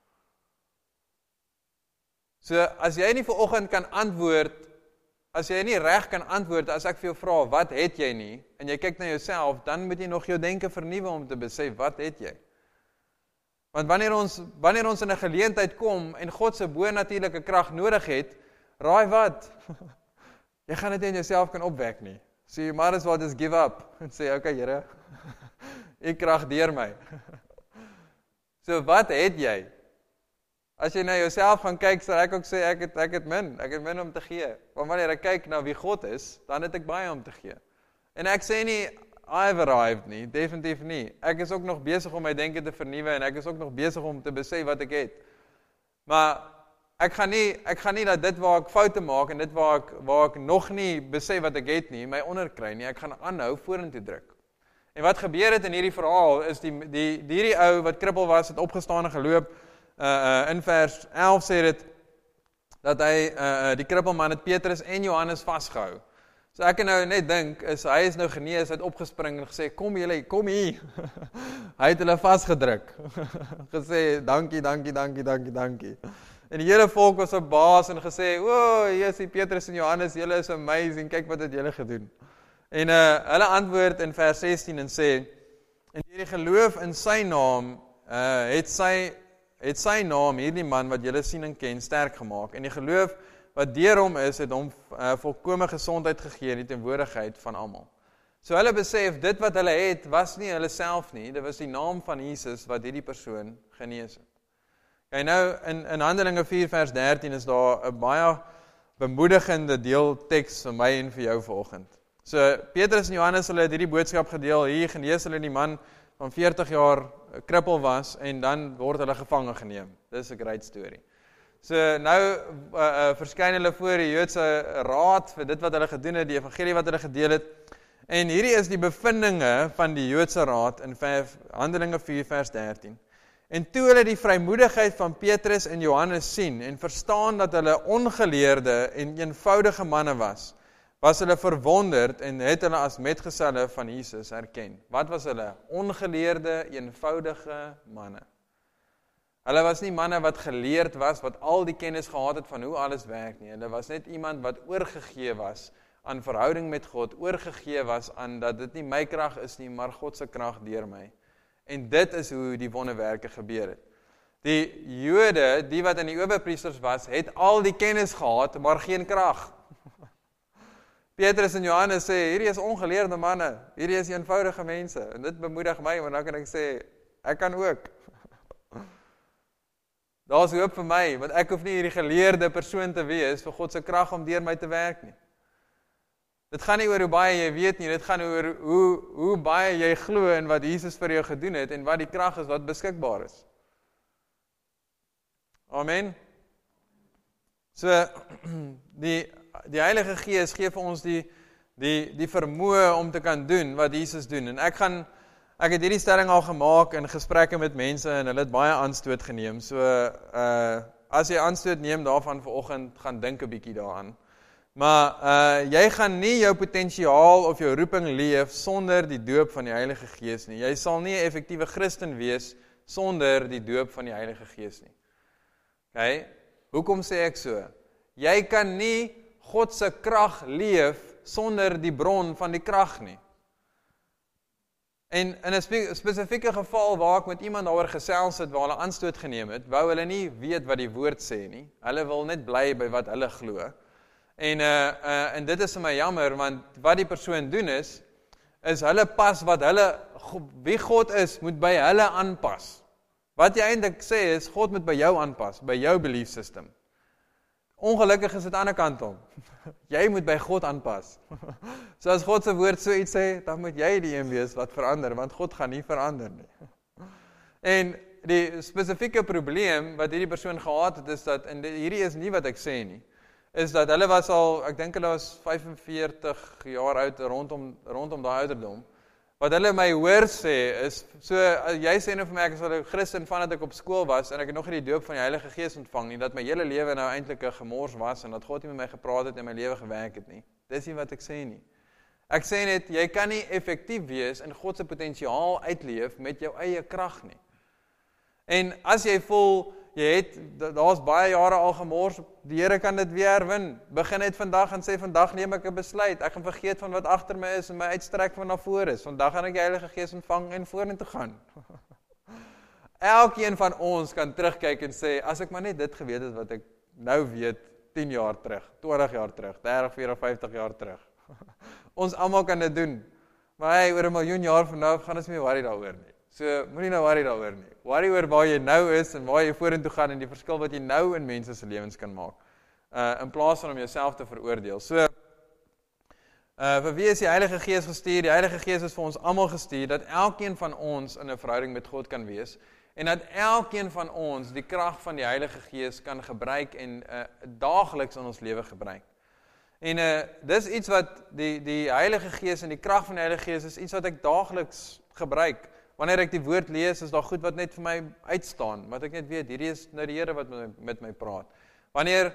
So, as jy nie vanoggend kan antwoord, as jy nie reg kan antwoord, as ek vir jou vra, wat het jy nie, en jy kyk na jouself, dan moet jy nog jou denke vernuwe om te besef, wat het jy? Want wanneer ons in 'n geleentheid kom, en God se bo-natuurlike krag nodig het, raai wat? Jy gaan dit in jouself kan opwek nie. So you might as well just give up, en sê, okay Here, U krag deur my. So wat het jy? As jy na jouself gaan kyk, sal ek ook sê, ek het min om te gee. Want wanneer ek kyk na wie God is, dan het ek baie om te gee. En ek sê nie, I've arrived nie, definitief nie. Ek is ook nog besig om my denke te vernuwe, en ek is ook nog besig om te besef wat ek het. Maar ek gaan nie dat dit waar ek foute maak, en dit waar ek nog nie besef wat ek het nie, my onderkry nie, ek gaan aanhou vorentoe druk. En wat gebeur het in hierdie verhaal, is die ou wat krippel was, het opgestaan en geloop. In vers 11 sê dit, dat hy, die krippelman het Petrus en Johannes vasgehou. So ek kan nou net dink, hy is nou genees, hy het opgespring en gesê, kom julle, kom hier. Hy het hulle vasgedruk. Gesê, dankie. En die hele volk was verbaas en gesê, hier is die Petrus en Johannes, julle is amazing, kyk wat het julle gedoen. En hulle antwoord in vers 16 en sê, en deur die geloof in sy naam, het sy naam, hierdie man wat julle sien en ken, sterk gemaak. En die geloof wat deur hom is, het hom volkome gesondheid gegee in die teenwoordigheid van almal. So hulle besef, dit wat hulle het, was nie hulle self nie, dit was die naam van Jesus wat hierdie persoon genees het. Kijk nou, in Handelinge 4 vers 13 is daar 'n baie bemoedigende deel teks vir my en vir jou vanoggend. So Petrus en Johannes, hulle het hierdie boodskap gedeel, hier genees hulle die man van 40 jaar krippel was, en dan word hulle gevange geneem. Dis 'n great story. So nou verskyn hulle voor die Joodse raad vir dit wat hulle gedoen het, die evangelie wat hulle gedeel het, en hierdie is die bevindinge van die Joodse raad in Handelinge 4 vers 13. En toe hulle die vrymoedigheid van Petrus en Johannes sien en verstaan dat hulle ongeleerde en eenvoudige manne was hulle verwonderd en het hulle as metgeselle van Jesus herken. Wat was hulle? Ongeleerde, eenvoudige manne. Hulle was nie manne wat geleerd was, wat al die kennis gehad het van hoe alles werk nie. Hulle was net iemand wat oorgegee was aan verhouding met God, oorgegee was aan dat dit nie my krag is nie, maar God se krag deur my. En dit is hoe die wonderwerke gebeur het. Die Jode, die wat in die owerpriesters was, het al die kennis gehad, maar geen krag. Petrus en Johannes sê, hierdie is ongeleerde manne, hierdie is eenvoudige mense, en dit bemoedig my, want dan kan ek sê, ek kan ook. Daar is hoop vir my, want ek hoef nie hierdie geleerde persoon te wees, vir God se krag om deur my te werk nie. Dit gaan nie oor hoe baie jy weet nie, dit gaan oor hoe baie jy glo in wat Jesus vir jou gedoen het, en wat die krag is wat beskikbaar is. Amen. So, die Heilige Gees gee vir ons die vermoë om te kan doen wat Jesus doen. En ek het hierdie stelling al gemaak in gesprekke met mense, en hulle het baie aanstoot geneem. So, as jy aanstoot neem daarvan vanoggend, gaan dink 'n bietjie daaraan. Maar jy gaan nie jou potensiaal of jou roeping leef sonder die doop van die Heilige Gees nie. Jy sal nie 'n effektiewe Christen wees sonder die doop van die Heilige Gees nie. Okay? Hoekom sê ek so? Jy kan nie God se krag leef sonder die bron van die krag nie. En in 'n spesifieke geval waar ek met iemand daaroor gesels het, waar hulle aanstoot geneem het, wou hulle nie weet wat die woord sê nie. Hulle wil net bly by wat hulle glo. En dit is vir my jammer, want wat die persoon doen is hulle pas wat wie God is, moet by hulle aanpas. Wat jy eintlik sê is, God moet by jou aanpas, by jou belief system. Ongelukkig is dit aan die ander kant om. Jy moet by God aanpas. So as God se woord so iets sê, dan moet jy die een wees wat verander, want God gaan nie verander nie. En die spesifieke probleem wat hierdie persoon gehad het, is dat, en hierdie is nie wat ek sê nie, is dat hulle was al, ek dink hulle was 45 jaar oud, rondom daai ouderdom. Wat hulle my hoor sê is, so jy sê nou vir my, ek is al 'n Christen vandat ek op skool was, en ek het nog nie die doop van die Heilige Gees ontvang nie, dat my hele lewe nou eintlik 'n gemors was, en dat God nie met my gepraat het en my lewe gewerk het nie. Dis nie wat ek sê nie. Ek sê net, jy kan nie effektief wees en God se potensiaal uitleef met jou eie krag nie. En as jy voel, daar's baie jare al gemors, die Here kan dit weer herwin. Begin net vandag en sê, vandag neem ek 'n besluit. Ek gaan vergeet van wat agter my is en my uitstrek van na voor is. Vandag gaan ek die Heilige Gees ontvang en vorentoe gaan. Elkeen van ons kan terugkyk en sê, as ek maar net dit geweet het wat ek nou weet, 10 jaar terug, 20 jaar terug, 30, 40, 50 jaar terug. Ons almal kan dit doen. Maar oor 1 miljoen jaar van nou gaan ons nie worry daaroor nie. So, moenie nou worry daaroor nie. Worry oor waar jy nou is en waar jy vorentoe gaan en die verskil wat jy nou in mense se lewens kan maak. In plaas van om jouself te veroordeel. So, vir wie is die Heilige Gees gestuur? Die Heilige Gees is vir ons almal gestuur, dat elkeen van ons in 'n verhouding met God kan wees, en dat elkeen van ons die krag van die Heilige Gees kan gebruik en daagliks in ons lewe gebruik. En dis iets wat die Heilige Gees en die krag van die Heilige Gees is iets wat ek daagliks gebruik. Wanneer ek die woord lees, is daar goed wat net vir my uitstaan, wat ek net weet, hierdie is nou die Here wat met my praat. Wanneer,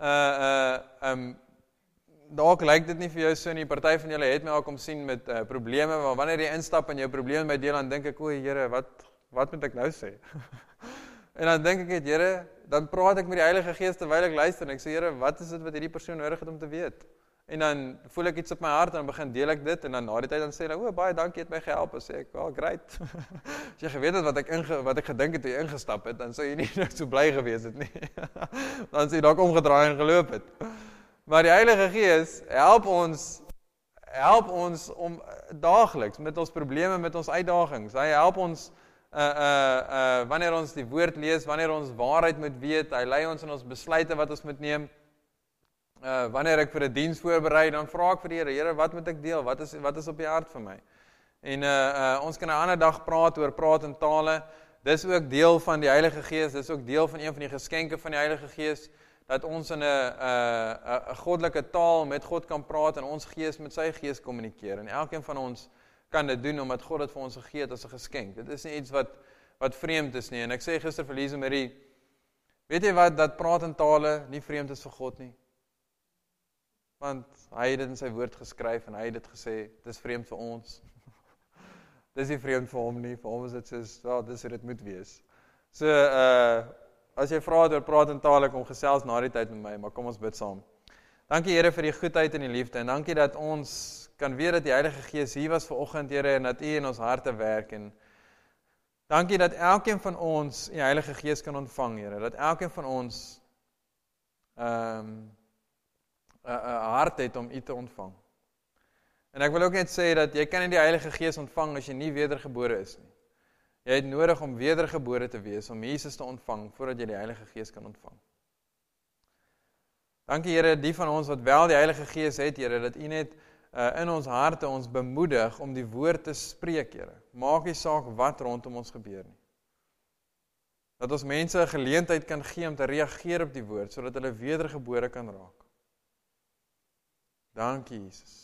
dalk lyk dit nie vir jou so nie, party van julle het my al kom sien met probleme, maar wanneer jy instap en jou probleme met deel, dan dink ek, o Here, wat moet ek nou sê? En dan dink ek net, Here, dan praat ek met die Heilige Gees terwyl ek luister, en ek sê, Here, wat is dit wat hierdie persoon nodig het om te weet? en dan voel ek iets op my hart en dan begin deel ek dit en dan na die tyd dan sê hulle, baie dankie, het my gehelp, en sê ek, great. As jy geweet het wat ek gedink het toe jy ingestap het, dan sou jy nie so bly gewees het nie. Dan sou jy dalk omgedraai en geloop het. Maar die Heilige Gees help ons om daagliks met ons probleme, met ons uitdagings. Hy help ons wanneer ons die woord lees, wanneer ons waarheid moet weet, hy lei ons in ons besluite wat ons moet neem. Wanneer ek vir 'n diens voorberei, dan vra ek vir die Here, wat moet ek deel? Wat is op die hart vir my? En ons kan 'n ander dag praat in tale. Dis ook deel van die Heilige Gees, dis ook deel van een van die geskenke van die Heilige Gees, dat ons in 'n goddelike taal met God kan praat en ons gees met sy gees kommunikeer. En elkeen van ons kan dit doen omdat God dit vir ons gegee het as 'n geskenk. Dit is nie iets wat vreemd is nie. En ek sê gister vir Lise Marie, weet jy wat, dat praat in tale nie vreemd is vir God nie. Want hy het dit in sy woord geskryf en hy het dit gesê, dit is vreemd vir ons. Dis nie vreemd vir hom nie, vir hom is dit soos, dis hoe dit moet wees. So, as jy vra oor praat in tale, kom gesels na die tyd met my, maar kom ons bid saam. Dankie Here vir die goedheid en die liefde, en dankie dat ons kan weet dat die Heilige Gees hier was vanoggend, Here, en dat U in ons harte werk, en dankie dat elkeen van ons die Heilige Gees kan ontvang, Here, dat elkeen van ons 'n hart het om U te ontvang. En ek wil ook net sê dat jy kan nie die Heilige Gees ontvang as jy nie wedergebore is nie. Jy het nodig om wedergebore te wees, om Jesus te ontvang, voordat jy die Heilige Gees kan ontvang. Dankie Here, die van ons wat wel die Heilige Gees het, Here, dat U net in ons harte ons bemoedig om die woord te spreek, Here. Maak nie saak wat rondom ons gebeur nie. Dat ons mense 'n geleentheid kan gee om te reageer op die woord, sodat hulle wedergebore kan raak. Dankie Jesus.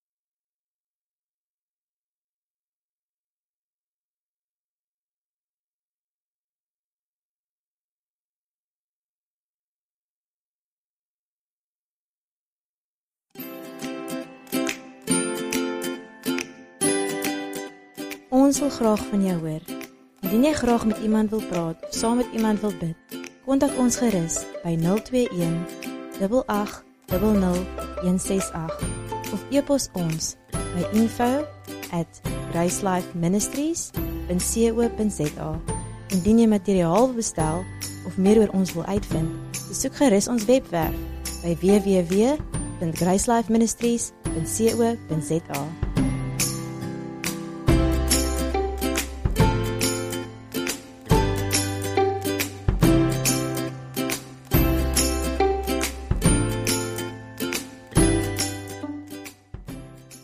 Ons wil graag van jou hoor. Indien jy graag met iemand wil praat of saam met iemand wil bid, kontak ons gerus by 021 88 00 168 of e-pos ons by info@gracelifeministries.co.za. Indien jy materiaal wil bestel of meer oor ons wil uitvind, besoek gerus ons webwerf by www.gracelifeministries.co.za.